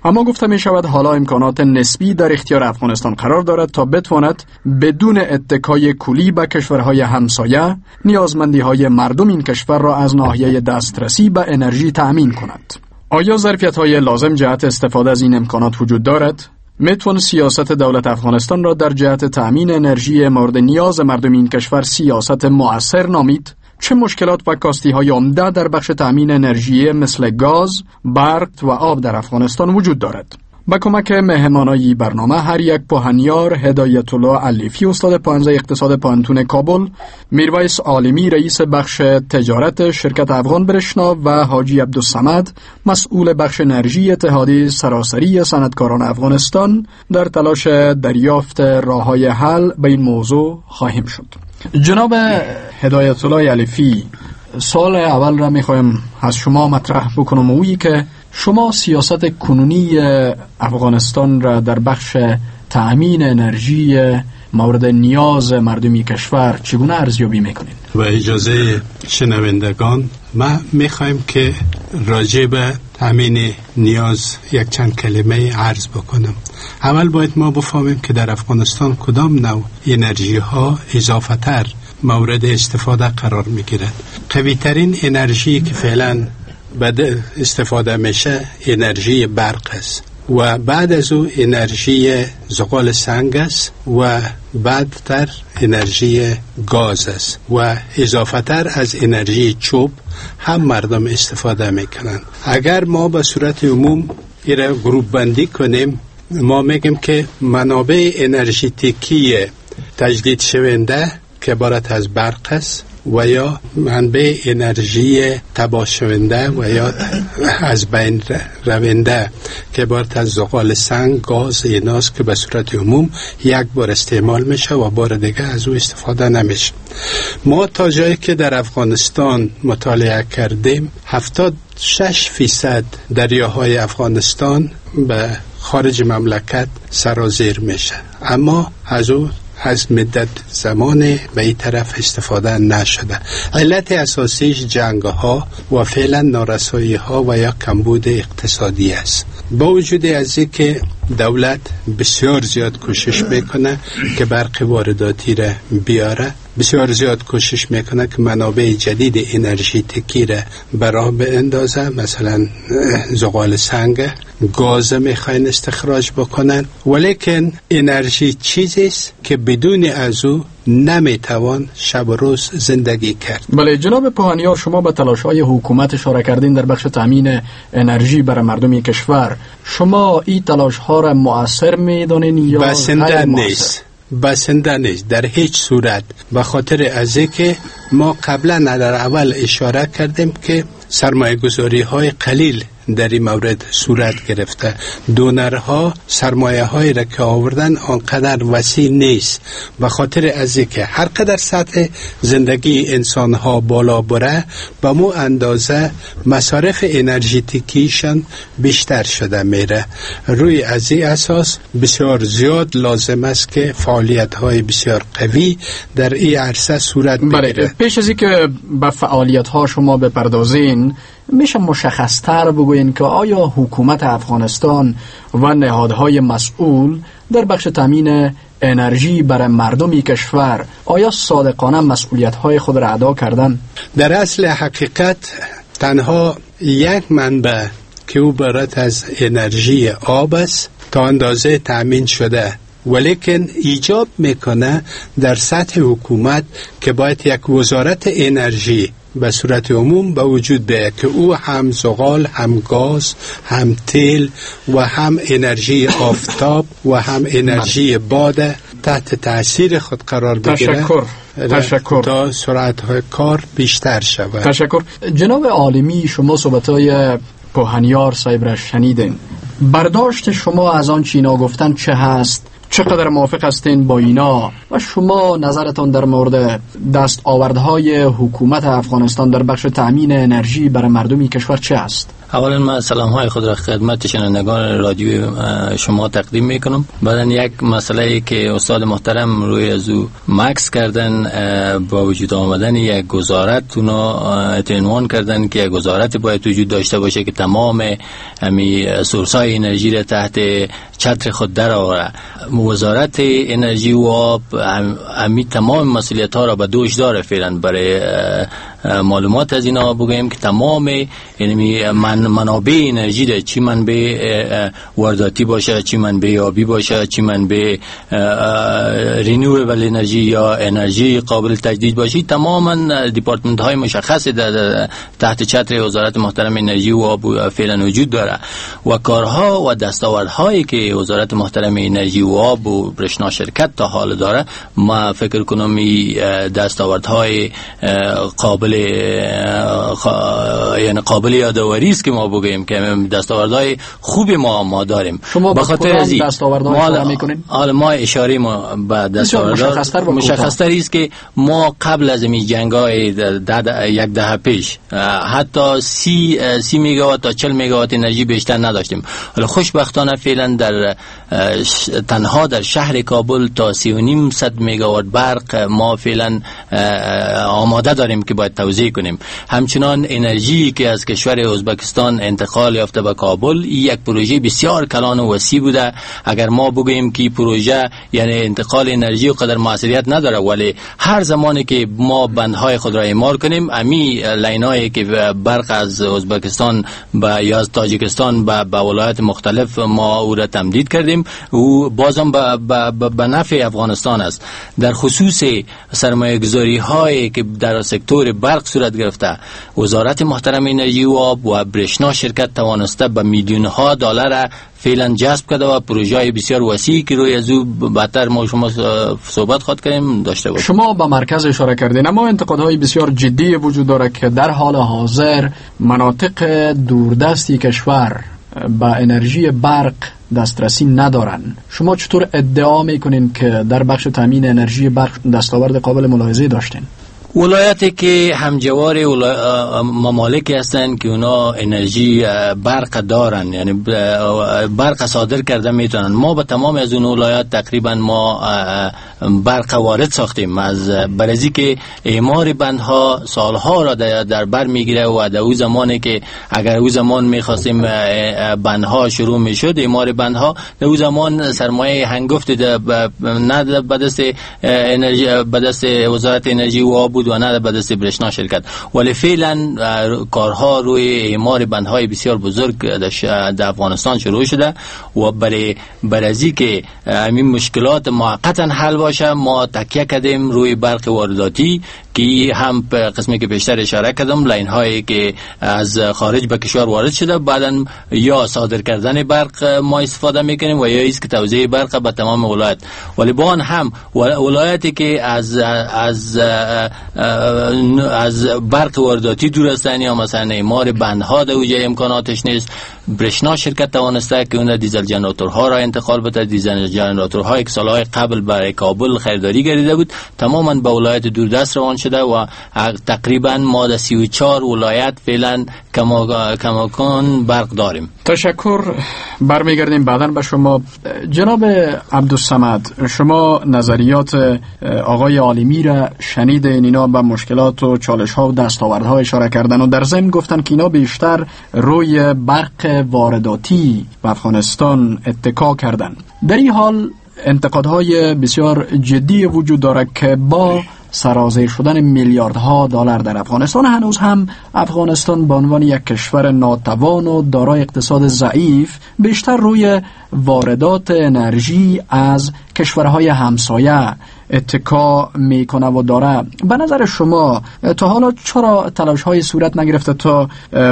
M: اما گفته می شود حالا امکانات نسبی در اختیار افغانستان قرار دارد تا بتواند بدون اتکای کلی به کشورهای همسایه نیازمندی های مردم این کشور را از ناحیه دسترسی به انرژی تأمین کند. آیا ظرفیت های لازم جهت استفاده از این امکانات وجود دارد؟ میتوان سیاست دولت افغانستان را در جهت تأمین انرژی مورد نیاز مردم این کشور سیاست مؤثر نامید؟ چه مشکلات و کاستی های عمده در بخش تأمین انرژی مثل گاز، برق و آب در افغانستان وجود دارد؟ با کمک مهمانای برنامه هر یک پوهنیار هدایت الله علیفی استاد پانزه اقتصاد پانتون کابل، میرویس عالمی رئیس بخش تجارت شرکت افغان برشنا و حاجی عبدالصمد مسئول بخش انرژی اتحادیه سراسری صنعتکاران افغانستان در تلاش دریافت راه‌های حل به این موضوع خواهیم شد. جناب هدایت الله علیفی، سوال اول را میخوایم از شما مطرح بکنم، اویی که شما سیاست کنونی افغانستان را در بخش تأمین انرژی مورد نیاز مردمی کشور چگونه ارزیابی میکنید؟
N: و اجازه شنوندگان، ما میخوایم که راجع به تأمین نیاز یک چند کلمه عرض بکنم. اول باید ما بفهمیم که در افغانستان کدام نوع انرژی ها اضافه تر مورد استفاده قرار میگیرد. قوی ترین انرژی که فعلا بعد استفاده میشه انرژی برق است و بعد از او انرژی زغال سنگ است و بعدتر انرژی گاز است و اضافه تر از انرژی چوب هم مردم استفاده میکنند. اگر ما به صورت عموم ایره گروپ بندی کنیم، ما میگیم که منابع انرژیتیکی تجدید شونده که عبارت از برق است و یا منبع انرژی تباه شونده و یا از بین رونده که عبارت از زغال سنگ، گاز، ایناست که به صورت عموم یک بار استعمال میشه و بار دیگه از او استفاده نمیشه. ما تا جایی که در افغانستان مطالعه کردیم 76% دریاهای افغانستان به خارج مملکت سرازیر میشه، اما از او از مدت زمان به این طرف استفاده نشده. علت اساسیش جنگ ها و فعلا نارسایی ها و یا کمبود اقتصادی است. با وجود از این که دولت بسیار زیاد کوشش میکنه که برق وارداتی را بیاره، بسیار زیاد کوشش میکنه که منابع جدید انرژیتیکی را براه اندازه، مثلا زغال سنگ، گاز میخواین استخراج بکنن، ولیکن انرژی چیزیست که بدون از او نمیتوان شب و روز زندگی کرد.
M: بله جناب پوهنیار، شما به تلاش‌های حکومت اشاره کردین در بخش تامین انرژی برای مردم کشور. شما این تلاش‌ها را مؤثر می‌دانین یا
N: بسنده نیست؟ بسنده نیست در هیچ صورت، به خاطر از اینکه ما قبلا در اول اشاره کردیم که سرمایه گذاری های قلیل در این مورد صورت گرفته. دونرها سرمایه های را که آوردن آنقدر وسیع نیست، به خاطر از اینکه هر قدر سطح زندگی انسان ها بالا بره به مو اندازه مصارف انرژیتیکیشان بیشتر شده میره. روی از این اساس بسیار زیاد لازم است که فعالیت های بسیار قوی در این عرصه صورت بگیره.
M: پیش از اینکه به فعالیت ها شما بپردازین، میشه مشخص‌تر بگوین که آیا حکومت افغانستان و نهادهای مسئول در بخش تامین انرژی برای مردم کشور آیا صادقانه مسئولیت‌های خود را ادا کردن؟
N: در اصل حقیقت تنها یک منبع که او عبارت از انرژی آب است تا اندازه تامین شده، ولیکن ایجاب میکنه در سطح حکومت که باید یک وزارت انرژی به صورت عموم به وجود بیاید که او هم زغال، هم گاز، هم تیل و هم انرژی آفتاب و هم انرژی باد تحت تاثیر خود قرار بگیره. تشکر. تا سرعت های کار بیشتر شود.
M: تشکر. جناب عالمی، شما صحبت‌های پوهنیار صاحب را شنیدین. برداشت شما از آن چینا گفتن چه هست؟ چقدر موافق هستین با اینا و شما نظرتان در مورد دستاوردهای حکومت افغانستان در بخش تأمین انرژی برای مردمی کشور چه است؟
O: اولا من سلام های خود را خدمت شنوندگان رادیو شما تقدیم میکنم. بعدا یک مسئله که استاد محترم روی از او مکس کردن، با وجود آمدن یک گزارت اونا عنوان کردن که یک گزارت باید وجود داشته باشه که تمام امی سورسای انرژی را تحت چتر خود در آوره. وزارت انرژی و آب امی تمام مسئولیت ها را به دوش داره فعلا. برای معلومات از اینا بگویم که تمام منابع انرژی ده، چی منبع وارداتی باشه، چی منبع آبی باشه، چی منبع رینیوبل انرژی یا انرژی قابل تجدید باشه، تماما دیپارتمنت های مشخص تحت چتر وزارت محترم انرژی و آب فعلا وجود داره و کارها و دستاوردهایی که وزارت محترم انرژی و آب و برشنا شرکت تا حال داره، ما فکر کنم دستاوردهای قابل یادآوری است که ما بگیم که دستاوردهای خوبی ما داریم.
M: شما به خاطر از دستاوردهای اشاره میکنین؟
O: ما اشاره به دستاوردها مشخص‌تر است که ما قبل از این جنگ‌های یک دهه پیش حتی 30 مگاوات تا 40 مگاوات انرژی بیشتر نداشتیم. حالا خوشبختانه فعلا تنها در شهر کابل تا 3.5 مگاوات برق ما فعلا آماده داریم که باید توزیع کنیم. همچنان انرژی که از کشور ازبکستان انتقال یافته به کابل، یک پروژه بسیار کلان و وسیع بوده. اگر ما بگوییم که پروژه یعنی انتقال انرژی و قدر موثریت نداره، ولی هر زمانی که ما بندهای خود را اعمار کنیم، امی لینایی که برق از ازبکستان یا از تاجیکستان به ولایات مختلف ما او را تمدید کردیم، او بازم به نفع افغانستان است. در خصوص سرمایه گذاری هایی که در سکتور برق صورت گرفته، وزارت محترم انرژی و آب و برشنا شرکت توانسته به میلیون ها دلار فعلا جذب کرده و پروژه بسیار وسیعی که روی از او بعدتر ما شما صحبت خواهد کنیم داشته باشیم.
M: شما به مرکز اشاره کردین، اما انتقادهای بسیار جدی وجود داره که در حال حاضر مناطق دوردستی کشور به انرژی برق دسترسی ندارن. شما چطور ادعا میکنین که در بخش تامین انرژی برق دستاورد قابل ملاحظه داشتین؟
O: ولایتی که همجوار ممالکی هستند که اونا انرژی برق دارن، یعنی برق صادر کرده میتونن. ما به تمام از اون ولایات تقریبا ما برق وارد ساختیم، از برزی که اعمار بندها سالها را در بر میگیره و در اون زمانی که اگر اون زمان میخواستیم بندها شروع میشد اعمار بندها، در اون زمان سرمایه هنگفت نه به دست انرژی به دست وزارت انرژی و آب بود و نه به دست برشنا شرکت، ولی فعلا کارها روی اعمار بندهای بسیار بزرگ در افغانستان شروع شده و برای که همین مشکلات موقتا حل باشه ما تکیه کردیم روی برق وارداتی که هم قسمی که بیشتر اشاره کردم، لاین هایی که از خارج به کشور وارد شده، بعدن یا صادر کردن برق ما استفاده میکنیم و یا ایست که توزیع برق به تمام ولایت. ولی با آن هم ولایتی که از برق وارداتی دور هستن یا مثلا اعمار بندها در اوجه امکاناتش نیست، برشنا شرکت توانسته که اون دیزل جنراتورها را انتقال بده. دیزل جنراتورهایی که سالهای قبل برای کابل خریداری گردیده بود تماما به ولایت دوردست روان شده و تقریبا ما در 34 ولایت فعلا کماکان برق داریم.
M: تشکر. برمیگردیم بعداً به شما. جناب عبدالصمد، شما نظریات آقای عالمی را شنیدین، اینا به مشکلات و چالش ها و دستاوردها اشاره کردن و در ضمن گفتن که اینا بیشتر روی برق وارداتی به افغانستان اتکا کردن. در این حال انتقادهای بسیار جدی وجود داره که با سرازیر شدن میلیاردها دلار در افغانستان، هنوز هم افغانستان به عنوان یک کشور ناتوان و دارای اقتصاد ضعیف بیشتر روی واردات انرژی از کشورهای همسایه اتکا میکنه و داره. به نظر شما تا حالا چرا تلاش‌های صورت نگرفته تا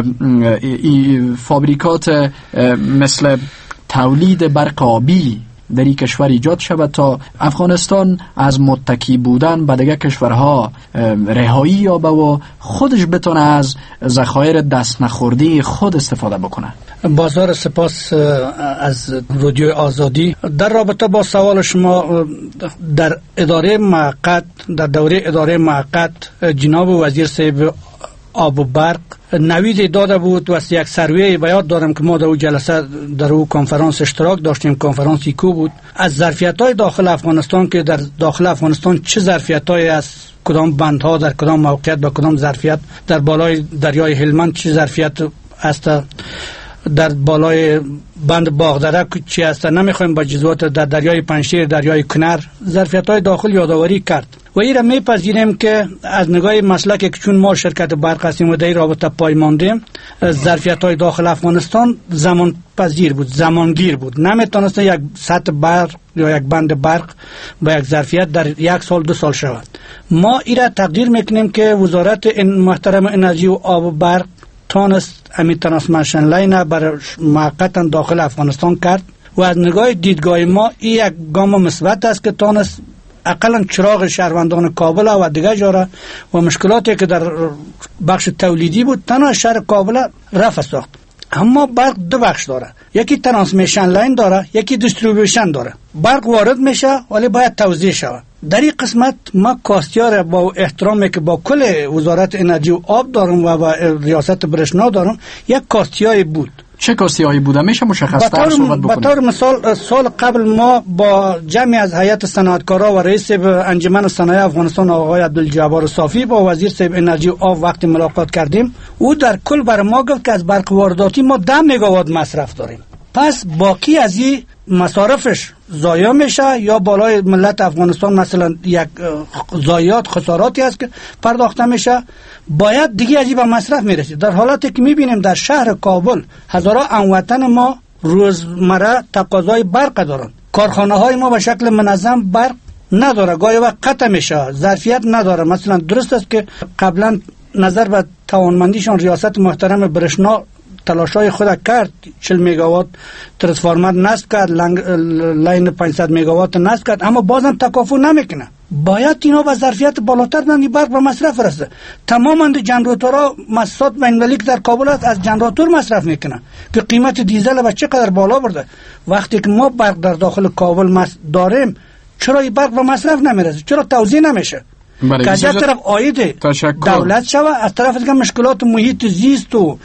M: فابریکات مثل تولید برق آبی در این کشور ایجاد شود تا افغانستان از متکی بودن به دیگر کشورها رهایی یابه و خودش بتونه از ذخایر دست نخوردی خود استفاده بکنه؟
P: بازار سپاس از رادیو آزادی. در رابطه با سوال شما، در اداره موقت، در دوره اداره موقت جناب وزیر صاحب آب و برق نوید داده بود و یک سروی به یاد دارم که ما در اون جلسه در اون کنفرانس اشتراک داشتیم، کنفرانس ایکو بود، از ظرفیت‌های داخل افغانستان که در داخل افغانستان چه ظرفیت‌هایی است، کدام بندها در کدام موقعیت با کدام ظرفیت، در بالای دریای هلمند چه ظرفیت است، در بالای بند باغدره چی است، نمیخوایم با جزئیات در دریای پنجشیر، دریای کنر ظرفیت‌های داخل یادآوری کرد و این را میپذیریم که از نگاه مسلکی که چون ما شرکت برق هستیم و در این رابطه پایماندیم، ظرفیت‌های داخل افغانستان زمان پذیر بود، زمانگیر بود، نمیتونست یک سطح برق یا یک بند برق با یک ظرفیت در 1 سال 2 سال شود. ما این را تقدیر میکنیم که وزارت محترم انرژی و آب و برق تانست امی ترانسمیشن لاین برای موقتا داخل افغانستان کرد و از نگاه دیدگاه ما این یک گام مثبت است که تانست اقلا چراغ شهروندان کابل و دیگه جاره و مشکلاتی که در بخش تولیدی بود تنها شهر کابل رفع ساخت. اما برق 2 بخش داره، یکی ترانسمیشن لاین داره، یکی دیستریبیوشن داره. برق وارد میشه ولی باید توزیع شود. در این قسمت ما کاستیار با احترامی که با کل وزارت انرژی و آب دارم و با ریاست برشنا دارم، یک کاستیاری بود.
M: چه کاستیاری بوده؟ میشه مشخص‌تر صحبت بکنید؟
P: به طور مثال سال قبل ما با جمعی از هیئت صنعتکارا و رئیس انجمن صنایع افغانستان آقای عبدالجبار صافی با وزیر صاحب انرژی و آب وقتی ملاقات کردیم، او در کل بر ما گفت که از برق وارداتی ما 10 مگاوات مصرف داریم، پس باقی از این مصارفش ضایع میشه یا بالای ملت افغانستان مثلا یک ضایعات خساراتی است که پرداخته میشه، باید دیگه از این به مصرف میرسید. در حالتی که میبینیم در شهر کابل هزاران هموطن ما روزمره تقاضای برق دارن، کارخانه های ما به شکل منظم برق نداره، گاهی وقت قطع میشه، ظرفیت نداره. مثلا درست است که قبلا نظر به توانمندیشان ریاست محترم برشنا تلاشای خود کرد، 40 مگاوات ترانسفورمر نصب کرد، لاین 500 مگاوات نصب کرد، اما بازم تکافؤ نمیکنه. باید اینا به ظرفیت بالاتر بندی برق به مصرف رسه. تماما جنراتورها مصرف بین‌المللی در کابل از جنراتور مصرف میکنه که قیمت دیزل به چقدر بالا برده. وقتی که ما برق در داخل کابل داریم، چرا این برق به مصرف نمیرسه؟ چرا توزیع نمیشه؟ که از طرف آید دولت شود، از طرف دیگه مشکلات محیط زیست و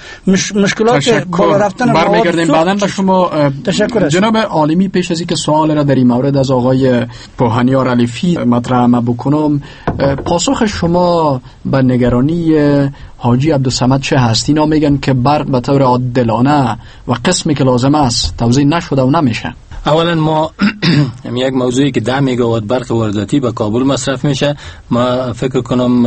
P: مشکلات بالا رفتن
M: برمیگردیم بعداً به شما. جناب عالمی، پیش از اینکه سوال را در این مورد از آقای پوهنیار علیفی مطرح بکنم، پاسخ شما به نگرانی حاجی عبدالصمد چه هست؟ اینا میگن که برق به طور عادلانه و قسمی که لازم است توزیع نشده و نمیشه.
O: اولا ما یک موضوعی که 10 مگاوات برق وارداتی به کابل مصرف میشه، ما فکر کنم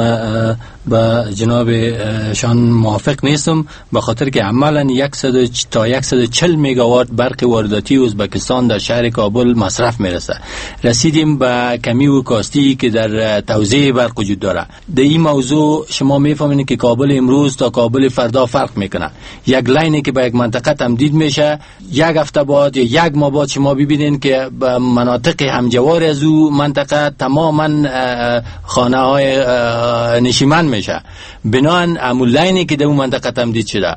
O: با جناب شان موافق نیستم، به خاطر که عملا 100 تا 140 مگاوات برق وارداتی ازبکستان در شهر کابل مصرف میرسه. رسیدیم به کمی و کاستی که در توزیع برق وجود داره. در این موضوع شما میفهمید که کابل امروز تا کابل فردا فرق میکنه. یک لاینی که به یک منطقه تمدید میشه، یک هفته بعد یا یک ماه بعد شما ببینید که به مناطق همجوار از او منطقه تماما خانه های نشیمن میشه. بنابراین امون لاینی که در اون منطقه تمدید شده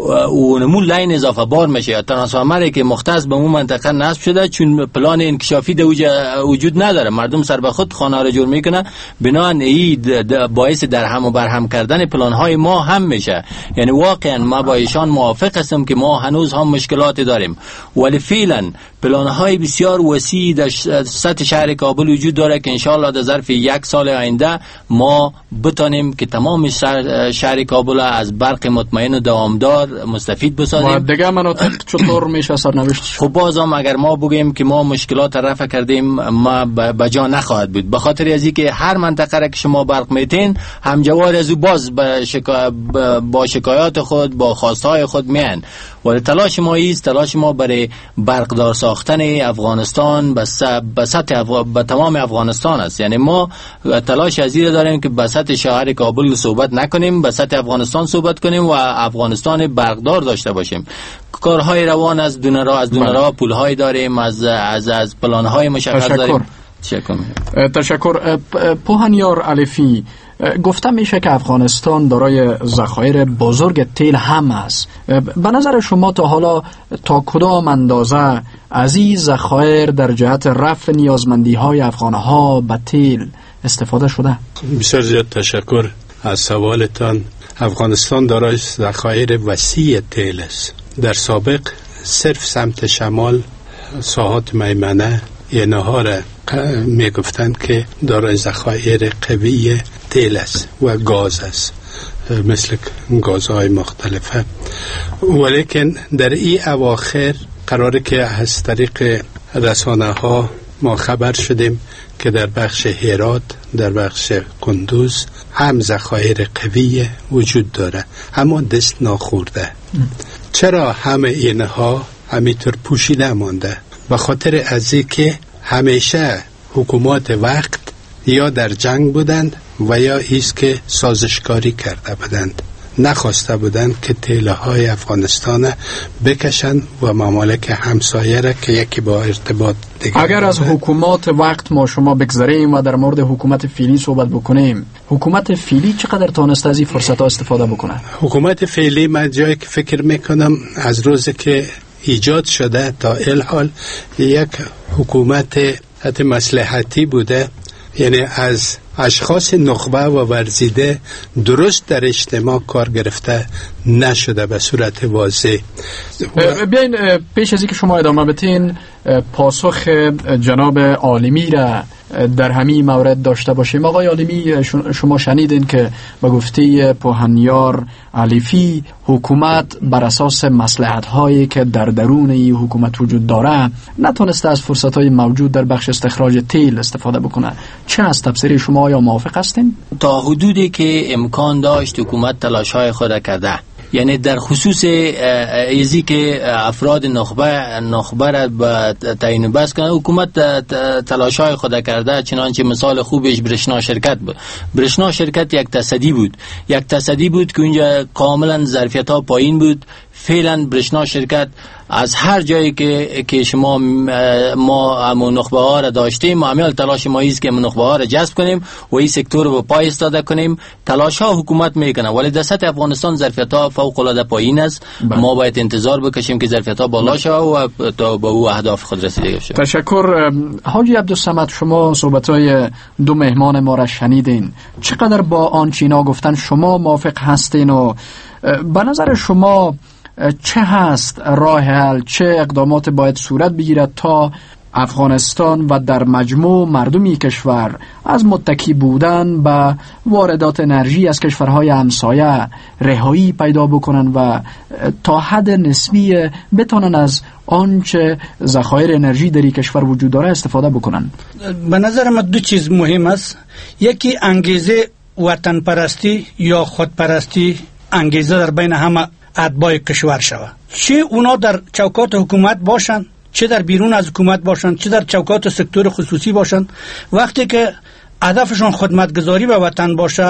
O: و نمون لاین اضافه بار میشه یا ترانسفورمری که مختص به اون منطقه نصب شده، چون پلان انکشافی در وجود نداره، مردم سر به خود خانه را جور میکنه. بنابراین این باعث در هم و برهم کردن پلان های ما هم میشه. یعنی واقعا ما با ایشان موافق هستم که ما هنوز هم مشکلات داریم، ولی فعلا پلان های بسیار وسیع در سطح شهر کابل وجود داره که انشاءالله در ظرف 1 سال آینده ما بتانیم که تمام شهر کابل از برق مطمئن و دوامدار مستفید بسازیم.
M: و دیگه مناطق چطور میشه سرنوشت؟
O: خب بازم اگر ما بگیم که ما مشکلات رفع کردیم، ما بجا نخواهد بود، به خاطر از اینکه هر منطقه را که شما برق میتین همجوار از او باز با شکایات خود، با خواستهای خود میان. و تلاش ما ایست، تلاش ما برای برقدار ساختن افغانستان به تمام افغانستان است. یعنی ما تلاش از این داریم که به سطح شهر کابل صحبت نکنیم، به سطح افغانستان صحبت کنیم و افغانستان برقدار داشته باشیم. کارهای روان از دونرا پولهای داریم، از پلانهای مشخص داریم.
M: تشکر. پوهنیار علیفی، گفته میشه که افغانستان دارای ذخایر بزرگ تیل هم است. به نظر شما تا حالا تا کدام اندازه از این ذخایر در جهت رفع نیازمندی های افغانها به تیل استفاده شده؟
N: بسیار زیاد تشکر از سوالتان. افغانستان دارای ذخایر وسیع تیل است. در سابق صرف سمت شمال ساحات میمنه اینها را می گفتند که دارای ذخایر قوی تیل است و گاز است، مثل گازهای مختلفه. ولیکن در این اواخر قراره که از طریق رسانه ها ما خبر شدیم که در بخش هرات، در بخش قندوز هم ذخایر قوی وجود داره، اما دست ناخورده. چرا همه اینها همینطور پوشیده مانده؟ به خاطر از اینکه همیشه حکومات وقت یا در جنگ بودند و یا ایست که سازشکاری کرده بودند، نخواسته بودند که تیله های افغانستان بکشند و ممالک همسایه را که یکی با ارتباط دیگر.
M: اگر از حکومات وقت ما شما بگذاریم و در مورد حکومت فعلی صحبت بکنیم، حکومت فعلی چقدر تانسته از این فرصت ها استفاده بکنه؟
N: حکومت فعلی من جایی که فکر میکنم از روزی که ایجاد شده تا الحال یک حکومت مصلحتی بوده، یعنی از اشخاص نخبه و ورزیده درست در اجتماع کار گرفته نشده به صورت واضح.
M: بیاین پیش از اینکه شما ادامه بدین پاسخ جناب عالمی را در همین مورد داشته باشیم. آقای عالمی، شما شنیدین که به گفته پوهنیار علیفی حکومت بر اساس مصلحت هایی که در درون این حکومت وجود داره نتونسته از فرصت های موجود در بخش استخراج تیل استفاده بکنه. چه از تفسیر شما آیا موافق هستین؟
O: تا حدودی که امکان داشت حکومت تلاش های خود کرده، یعنی در خصوص ایزی که افراد نخبه را به تعیین بس کنه، حکومت تلاش‌های خود کرده. چنانچه مثال خوبش برشنا شرکت بود. برشنا شرکت یک تصدی بود که اونجا کاملا ظرفیت‌ها پایین بود. فعلا برشنا شرکت از هر جایی که شما ما نخبه ها را داشتیم، عمل تلاش ما است که نخبه ها را جذب کنیم و این سکتور رو به پای ایستاده کنیم. تلاش ها حکومت میکنه، ولی در سطح افغانستان ظرفیت ها فوق العاده پایین است. ما باید انتظار بکشیم که ظرفیت ها بالا شود و تا به او اهداف خود رسیده شود.
M: تشکر. حاجی عبدالصمد، شما صحبت های دو مهمان ما را شنیدین. چقدر با آنچه اینا گفتن شما موافق هستین و به نظر شما چه هست راه حل، چه اقدامات باید صورت بگیرد تا افغانستان و در مجموع مردمی کشور از متکی بودن به واردات انرژی از کشورهای همسایه رهایی پیدا بکنن و تا حد نسبی بتونن از آنچه ذخایر انرژی در این کشور وجود داره استفاده بکنن؟
P: به نظر من دو چیز مهم است. یکی انگیزه وطن پرستی یا خودپرستی، انگیزه در بین همه اتباع کشور شود، چه اونا در چوکات حکومت باشن، چه در بیرون از حکومت باشن، چه در چوکات سکتور خصوصی باشن. وقتی که هدفشون خدمتگزاری به وطن باشه،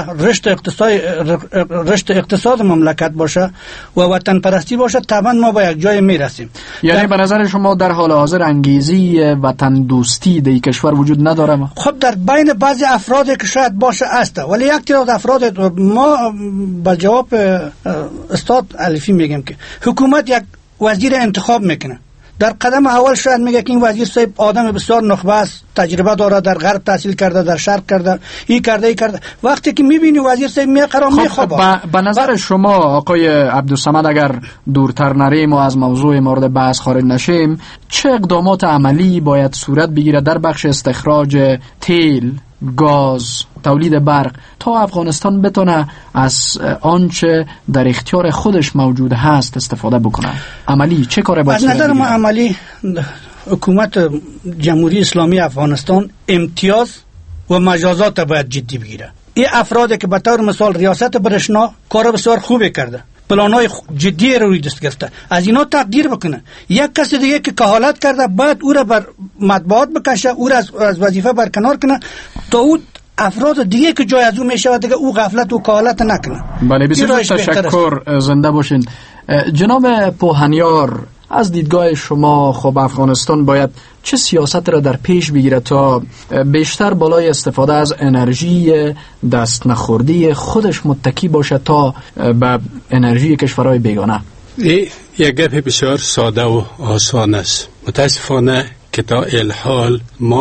P: رشد اقتصاد مملکت باشه و وطن پرستی باشه، طبعا ما به یک جای میرسیم.
M: یعنی به نظر شما در حال حاضر انگیزی وطن دوستی در کشور وجود نداره؟
P: خب در بین بعضی افراد که شاید باشه است، ولی یک تعداد افراد، ما به جواب استاد علیفی میگم که حکومت یک وزیر انتخاب میکنه. در قدم اول شاید میگه که این وزیر صاحب آدم بسیار نخبه است، تجربه داره، در غرب تحصیل کرده، در شرق کرده، این کرده. وقتی که میبینی وزیر صاحب میقرا میخوابه.
M: به نظر شما آقای عبدالصمد، اگر دورتر نریم و از موضوع مورد بحث خارج نشیم، چه اقدامات عملی باید صورت بگیرد در بخش استخراج تیل، گاز، تولید برق تا افغانستان بتونه از آنچه در اختیار خودش موجود هست استفاده بکنه؟ عملی چه کاری باید
P: از نظر ما عملی حکومت جمهوری اسلامی افغانستان امتیاز و مجازات باید جدی بگیره. این افرادی که به طور مثال ریاست برشنا کار بسیار خوبی کرده، پلان‌های جدی رو روی دست گرفته، از اینا تقدیر بکنه. یک کس دیگه که کهالت کرده بعد او را بر مطبوعات بکشه، او را از وظیفه برکنار کنه تا او افراد دیگه که جای از او میشه دیگه او غفلت و کهالت نکنه.
M: بله، بسیار تشکر، زنده باشین. جناب پوهنیار، از دیدگاه شما خب افغانستان باید چه سیاست را در پیش بگیره تا بیشتر بالای استفاده از انرژی دست نخوردی خودش متکی باشه تا به انرژی کشورهای بیگانه؟
N: یک گپ بسیار ساده و آسان است. متاسفانه که تا الحال ما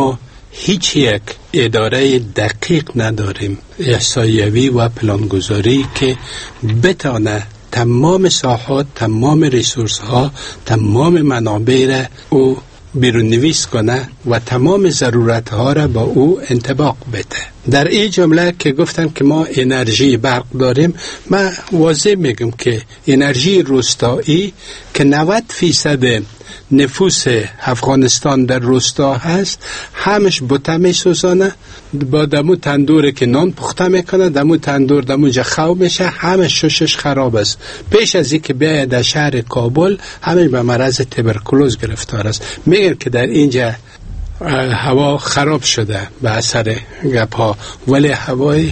N: هیچ یک اداره دقیق نداریم احصایوی و پلانگذاری که بتانه تمام ساحات، تمام ریسورس ها، تمام منابع را او بیرون نویس کنه و تمام ضرورت ها را با او انطباق بده. در این جمله که گفتن که ما انرژی برق داریم، من واضح میگم که انرژی روستایی که 90% نفوس افغانستان در روستا هست، همش بوته میسوزانه، با دمو تندوری که نان پخته میکنه، دمو تندور دمو جا خو میشه، همش ششش خراب است. پیش از این که بیاید در شهر کابل همش به مرض تبرکلوز گرفتار است. میگن که در اینجا هوا خراب شده به اثر گپ ها، ولی هوای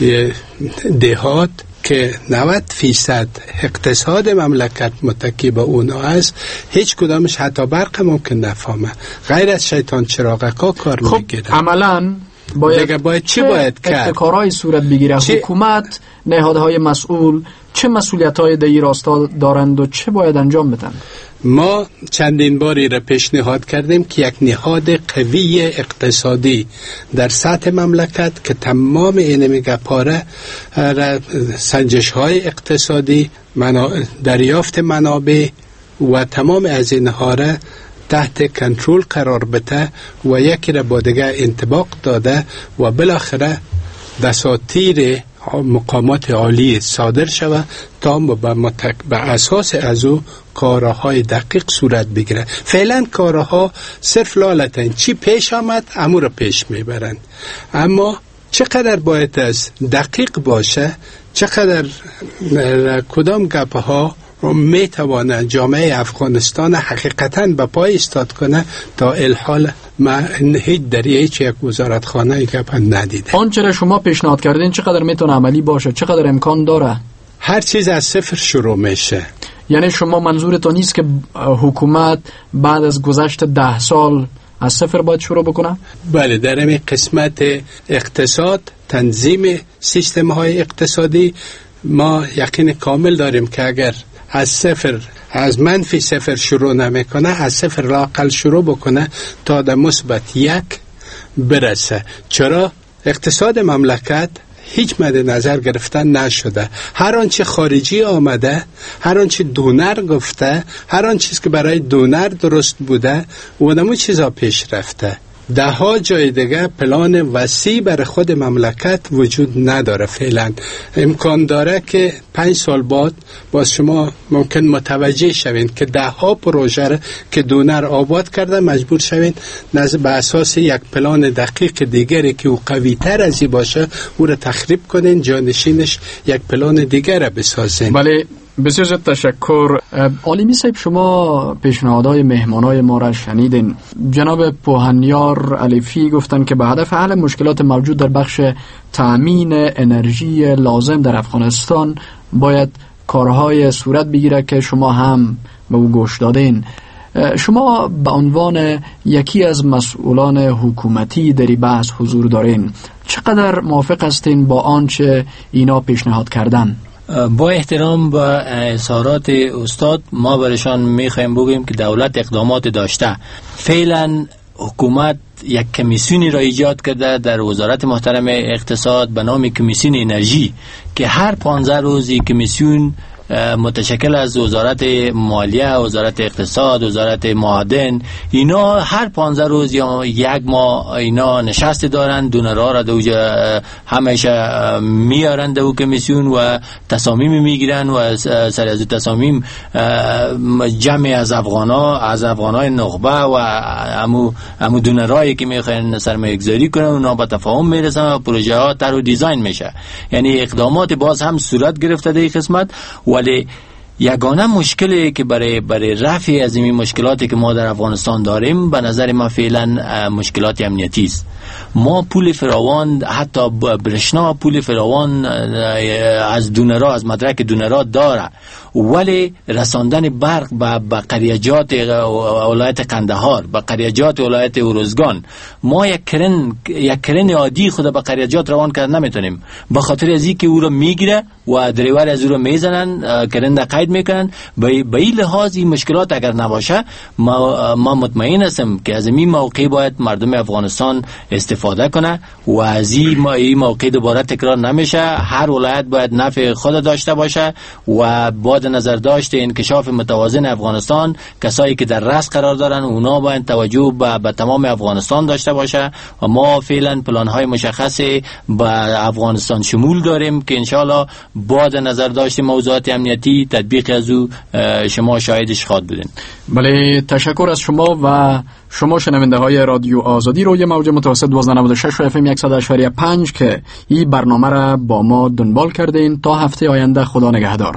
N: دهات که 90% اقتصاد مملکت متکی به اونا است، هیچ کدامش حتی برق ممکن نفهمه، غیر از شیطان چراغکا کار میگیره.
M: عملاً باید
N: چی باید کرد؟
M: ابتکارهای صورت بگیره. حکومت، نهادهای مسئول چه مسئولیت‌های در این راستا دارند و چه باید انجام بدن؟
N: ما چندین باری را پیشنهاد کردیم که یک نهاد قوی اقتصادی در سطح مملکت که تمام این گپاره سنجش های اقتصادی، دریافت منابع و تمام از اینها را تحت کنترل قرار بده و یکی را با دیگه انطباق داده و بالاخره دساتیر مقامات عالی صادر شود تا به اساس از او کارهای دقیق صورت بگیره. فعلا کارها صرف لالتن، چی پیش آمد امو را پیش میبرند، اما چقدر باید از دقیق باشه، چقدر کدام گپها میتوانه جامعه افغانستان حقیقتاً به پای ایستاد کنه، تا الحال ما هیچ در هیچ یک وزارتخانه گپ ندیده.
M: آنچه را شما پیشنهاد کردین چقدر میتونه عملی باشه؟ چقدر امکان داره؟
N: هر چیز از صفر شروع میشه.
M: یعنی شما منظورتون نیست که حکومت بعد از گذشت 10 سال از صفر باید شروع بکنه؟
N: بله، در این قسمت اقتصاد، تنظیم سیستم های اقتصادی ما یقین کامل داریم که اگر از صفر، از منفی صفر شروع نمیکنه، از صفر لااقل شروع بکنه تا در مثبت 1 برسه. چرا؟ اقتصاد مملکت هیچ مد نظر گرفتن نشده. هر آنچه خارجی آمده، هر آنچه دونر گفته، هر آن چیز که برای دونر درست بوده و نمو چیزا پیش رفته. 10 جای دیگه پلان وسیع برای خود مملکت وجود نداره. فعلا امکان داره که 5 سال بعد باز شما ممکن متوجه شوین که 10 پروژه که دونر آباد کرده مجبور شوین به اساس یک پلان دقیق دیگری که او قوی تر از این باشه او را تخریب کنین، جانشینش یک پلان دیگر را بسازین.
M: بله، بسیار زیاد تشکر. عالمی صاحب، شما پیشنهادهای مهمانای ما را شنیدین. جناب پوهنیار علیفی گفتن که به هدف حل مشکلات موجود در بخش تأمین انرژی لازم در افغانستان باید کارهای صورت بگیره که شما هم به او گوش دادین. شما به عنوان یکی از مسئولان حکومتی در این بحث حضور دارین، چقدر موافق هستین با آنچه اینا پیشنهاد کردن؟
O: با احترام با اظهارات استاد، ما برشان میخوایم بگیم که دولت اقدامات داشته. فعلا حکومت یک کمیسیونی را ایجاد کرده در وزارت محترم اقتصاد به نام کمیسیون انرژی که هر 15 روزی کمیسیون متشکل از وزارت مالیه، وزارت اقتصاد، وزارت معادن، اینا هر 15 روز یا 1 ماه اینا نشست دارن، دونرها را دوجه همیشه میارن دو کمیسیون و تصامیم میگیرن و سر از تصامیم جمع از افغانای نخبه و امو دونرهایی که میخواین سرمایه گذاری کنن اونا با تفاهم میرسن و پروژه ها طرح و دیزاین میشه. یعنی اقدامات باز هم صورت گرفته در این قسمت، ولی یگانه مشکلی که برای رفع از این مشکلاتی که ما در افغانستان داریم به نظر ما فعلا مشکلات امنیتی است. ما پول فراوان، حتی برشنا پول فراوان از دونرها، از مدرک دونرها داره، ولی رساندن برق به قریجات ولایت قندهار، به قریجات ولایت اروزگان، ما یک کرن عادی خود به قریجات روان کرد نمیتونیم، به خاطر از اینکه او را میگیره و دریور از او رو میزنن، کرنده قید میکنن. به این لحاظ این مشکلات اگر نباشه ما مطمئن هستم که از این موقع باید مردم افغانستان استفاده کنه و از این موقع دوباره تکرار نمیشه. هر ولایت باید نفع خود داشته باشه و با نظر داشت انکشاف متوازن افغانستان، کسایی که در رأس قرار دارن اونا باید توجه به تمام افغانستان داشته باشه و ما فعلا پلان های مشخصی به افغانستان شمول داریم که انشالله با نظر داشت موضوعات امنیتی تطبیق از او شما شاهدش خواهد بودین.
M: بله، تشکر از شما و شما شنونده های رادیو آزادی روی موج متوسط 1296 و FM 100.5 که این برنامه را با ما دنبال کردین. تا هفته آینده خدا نگهدار.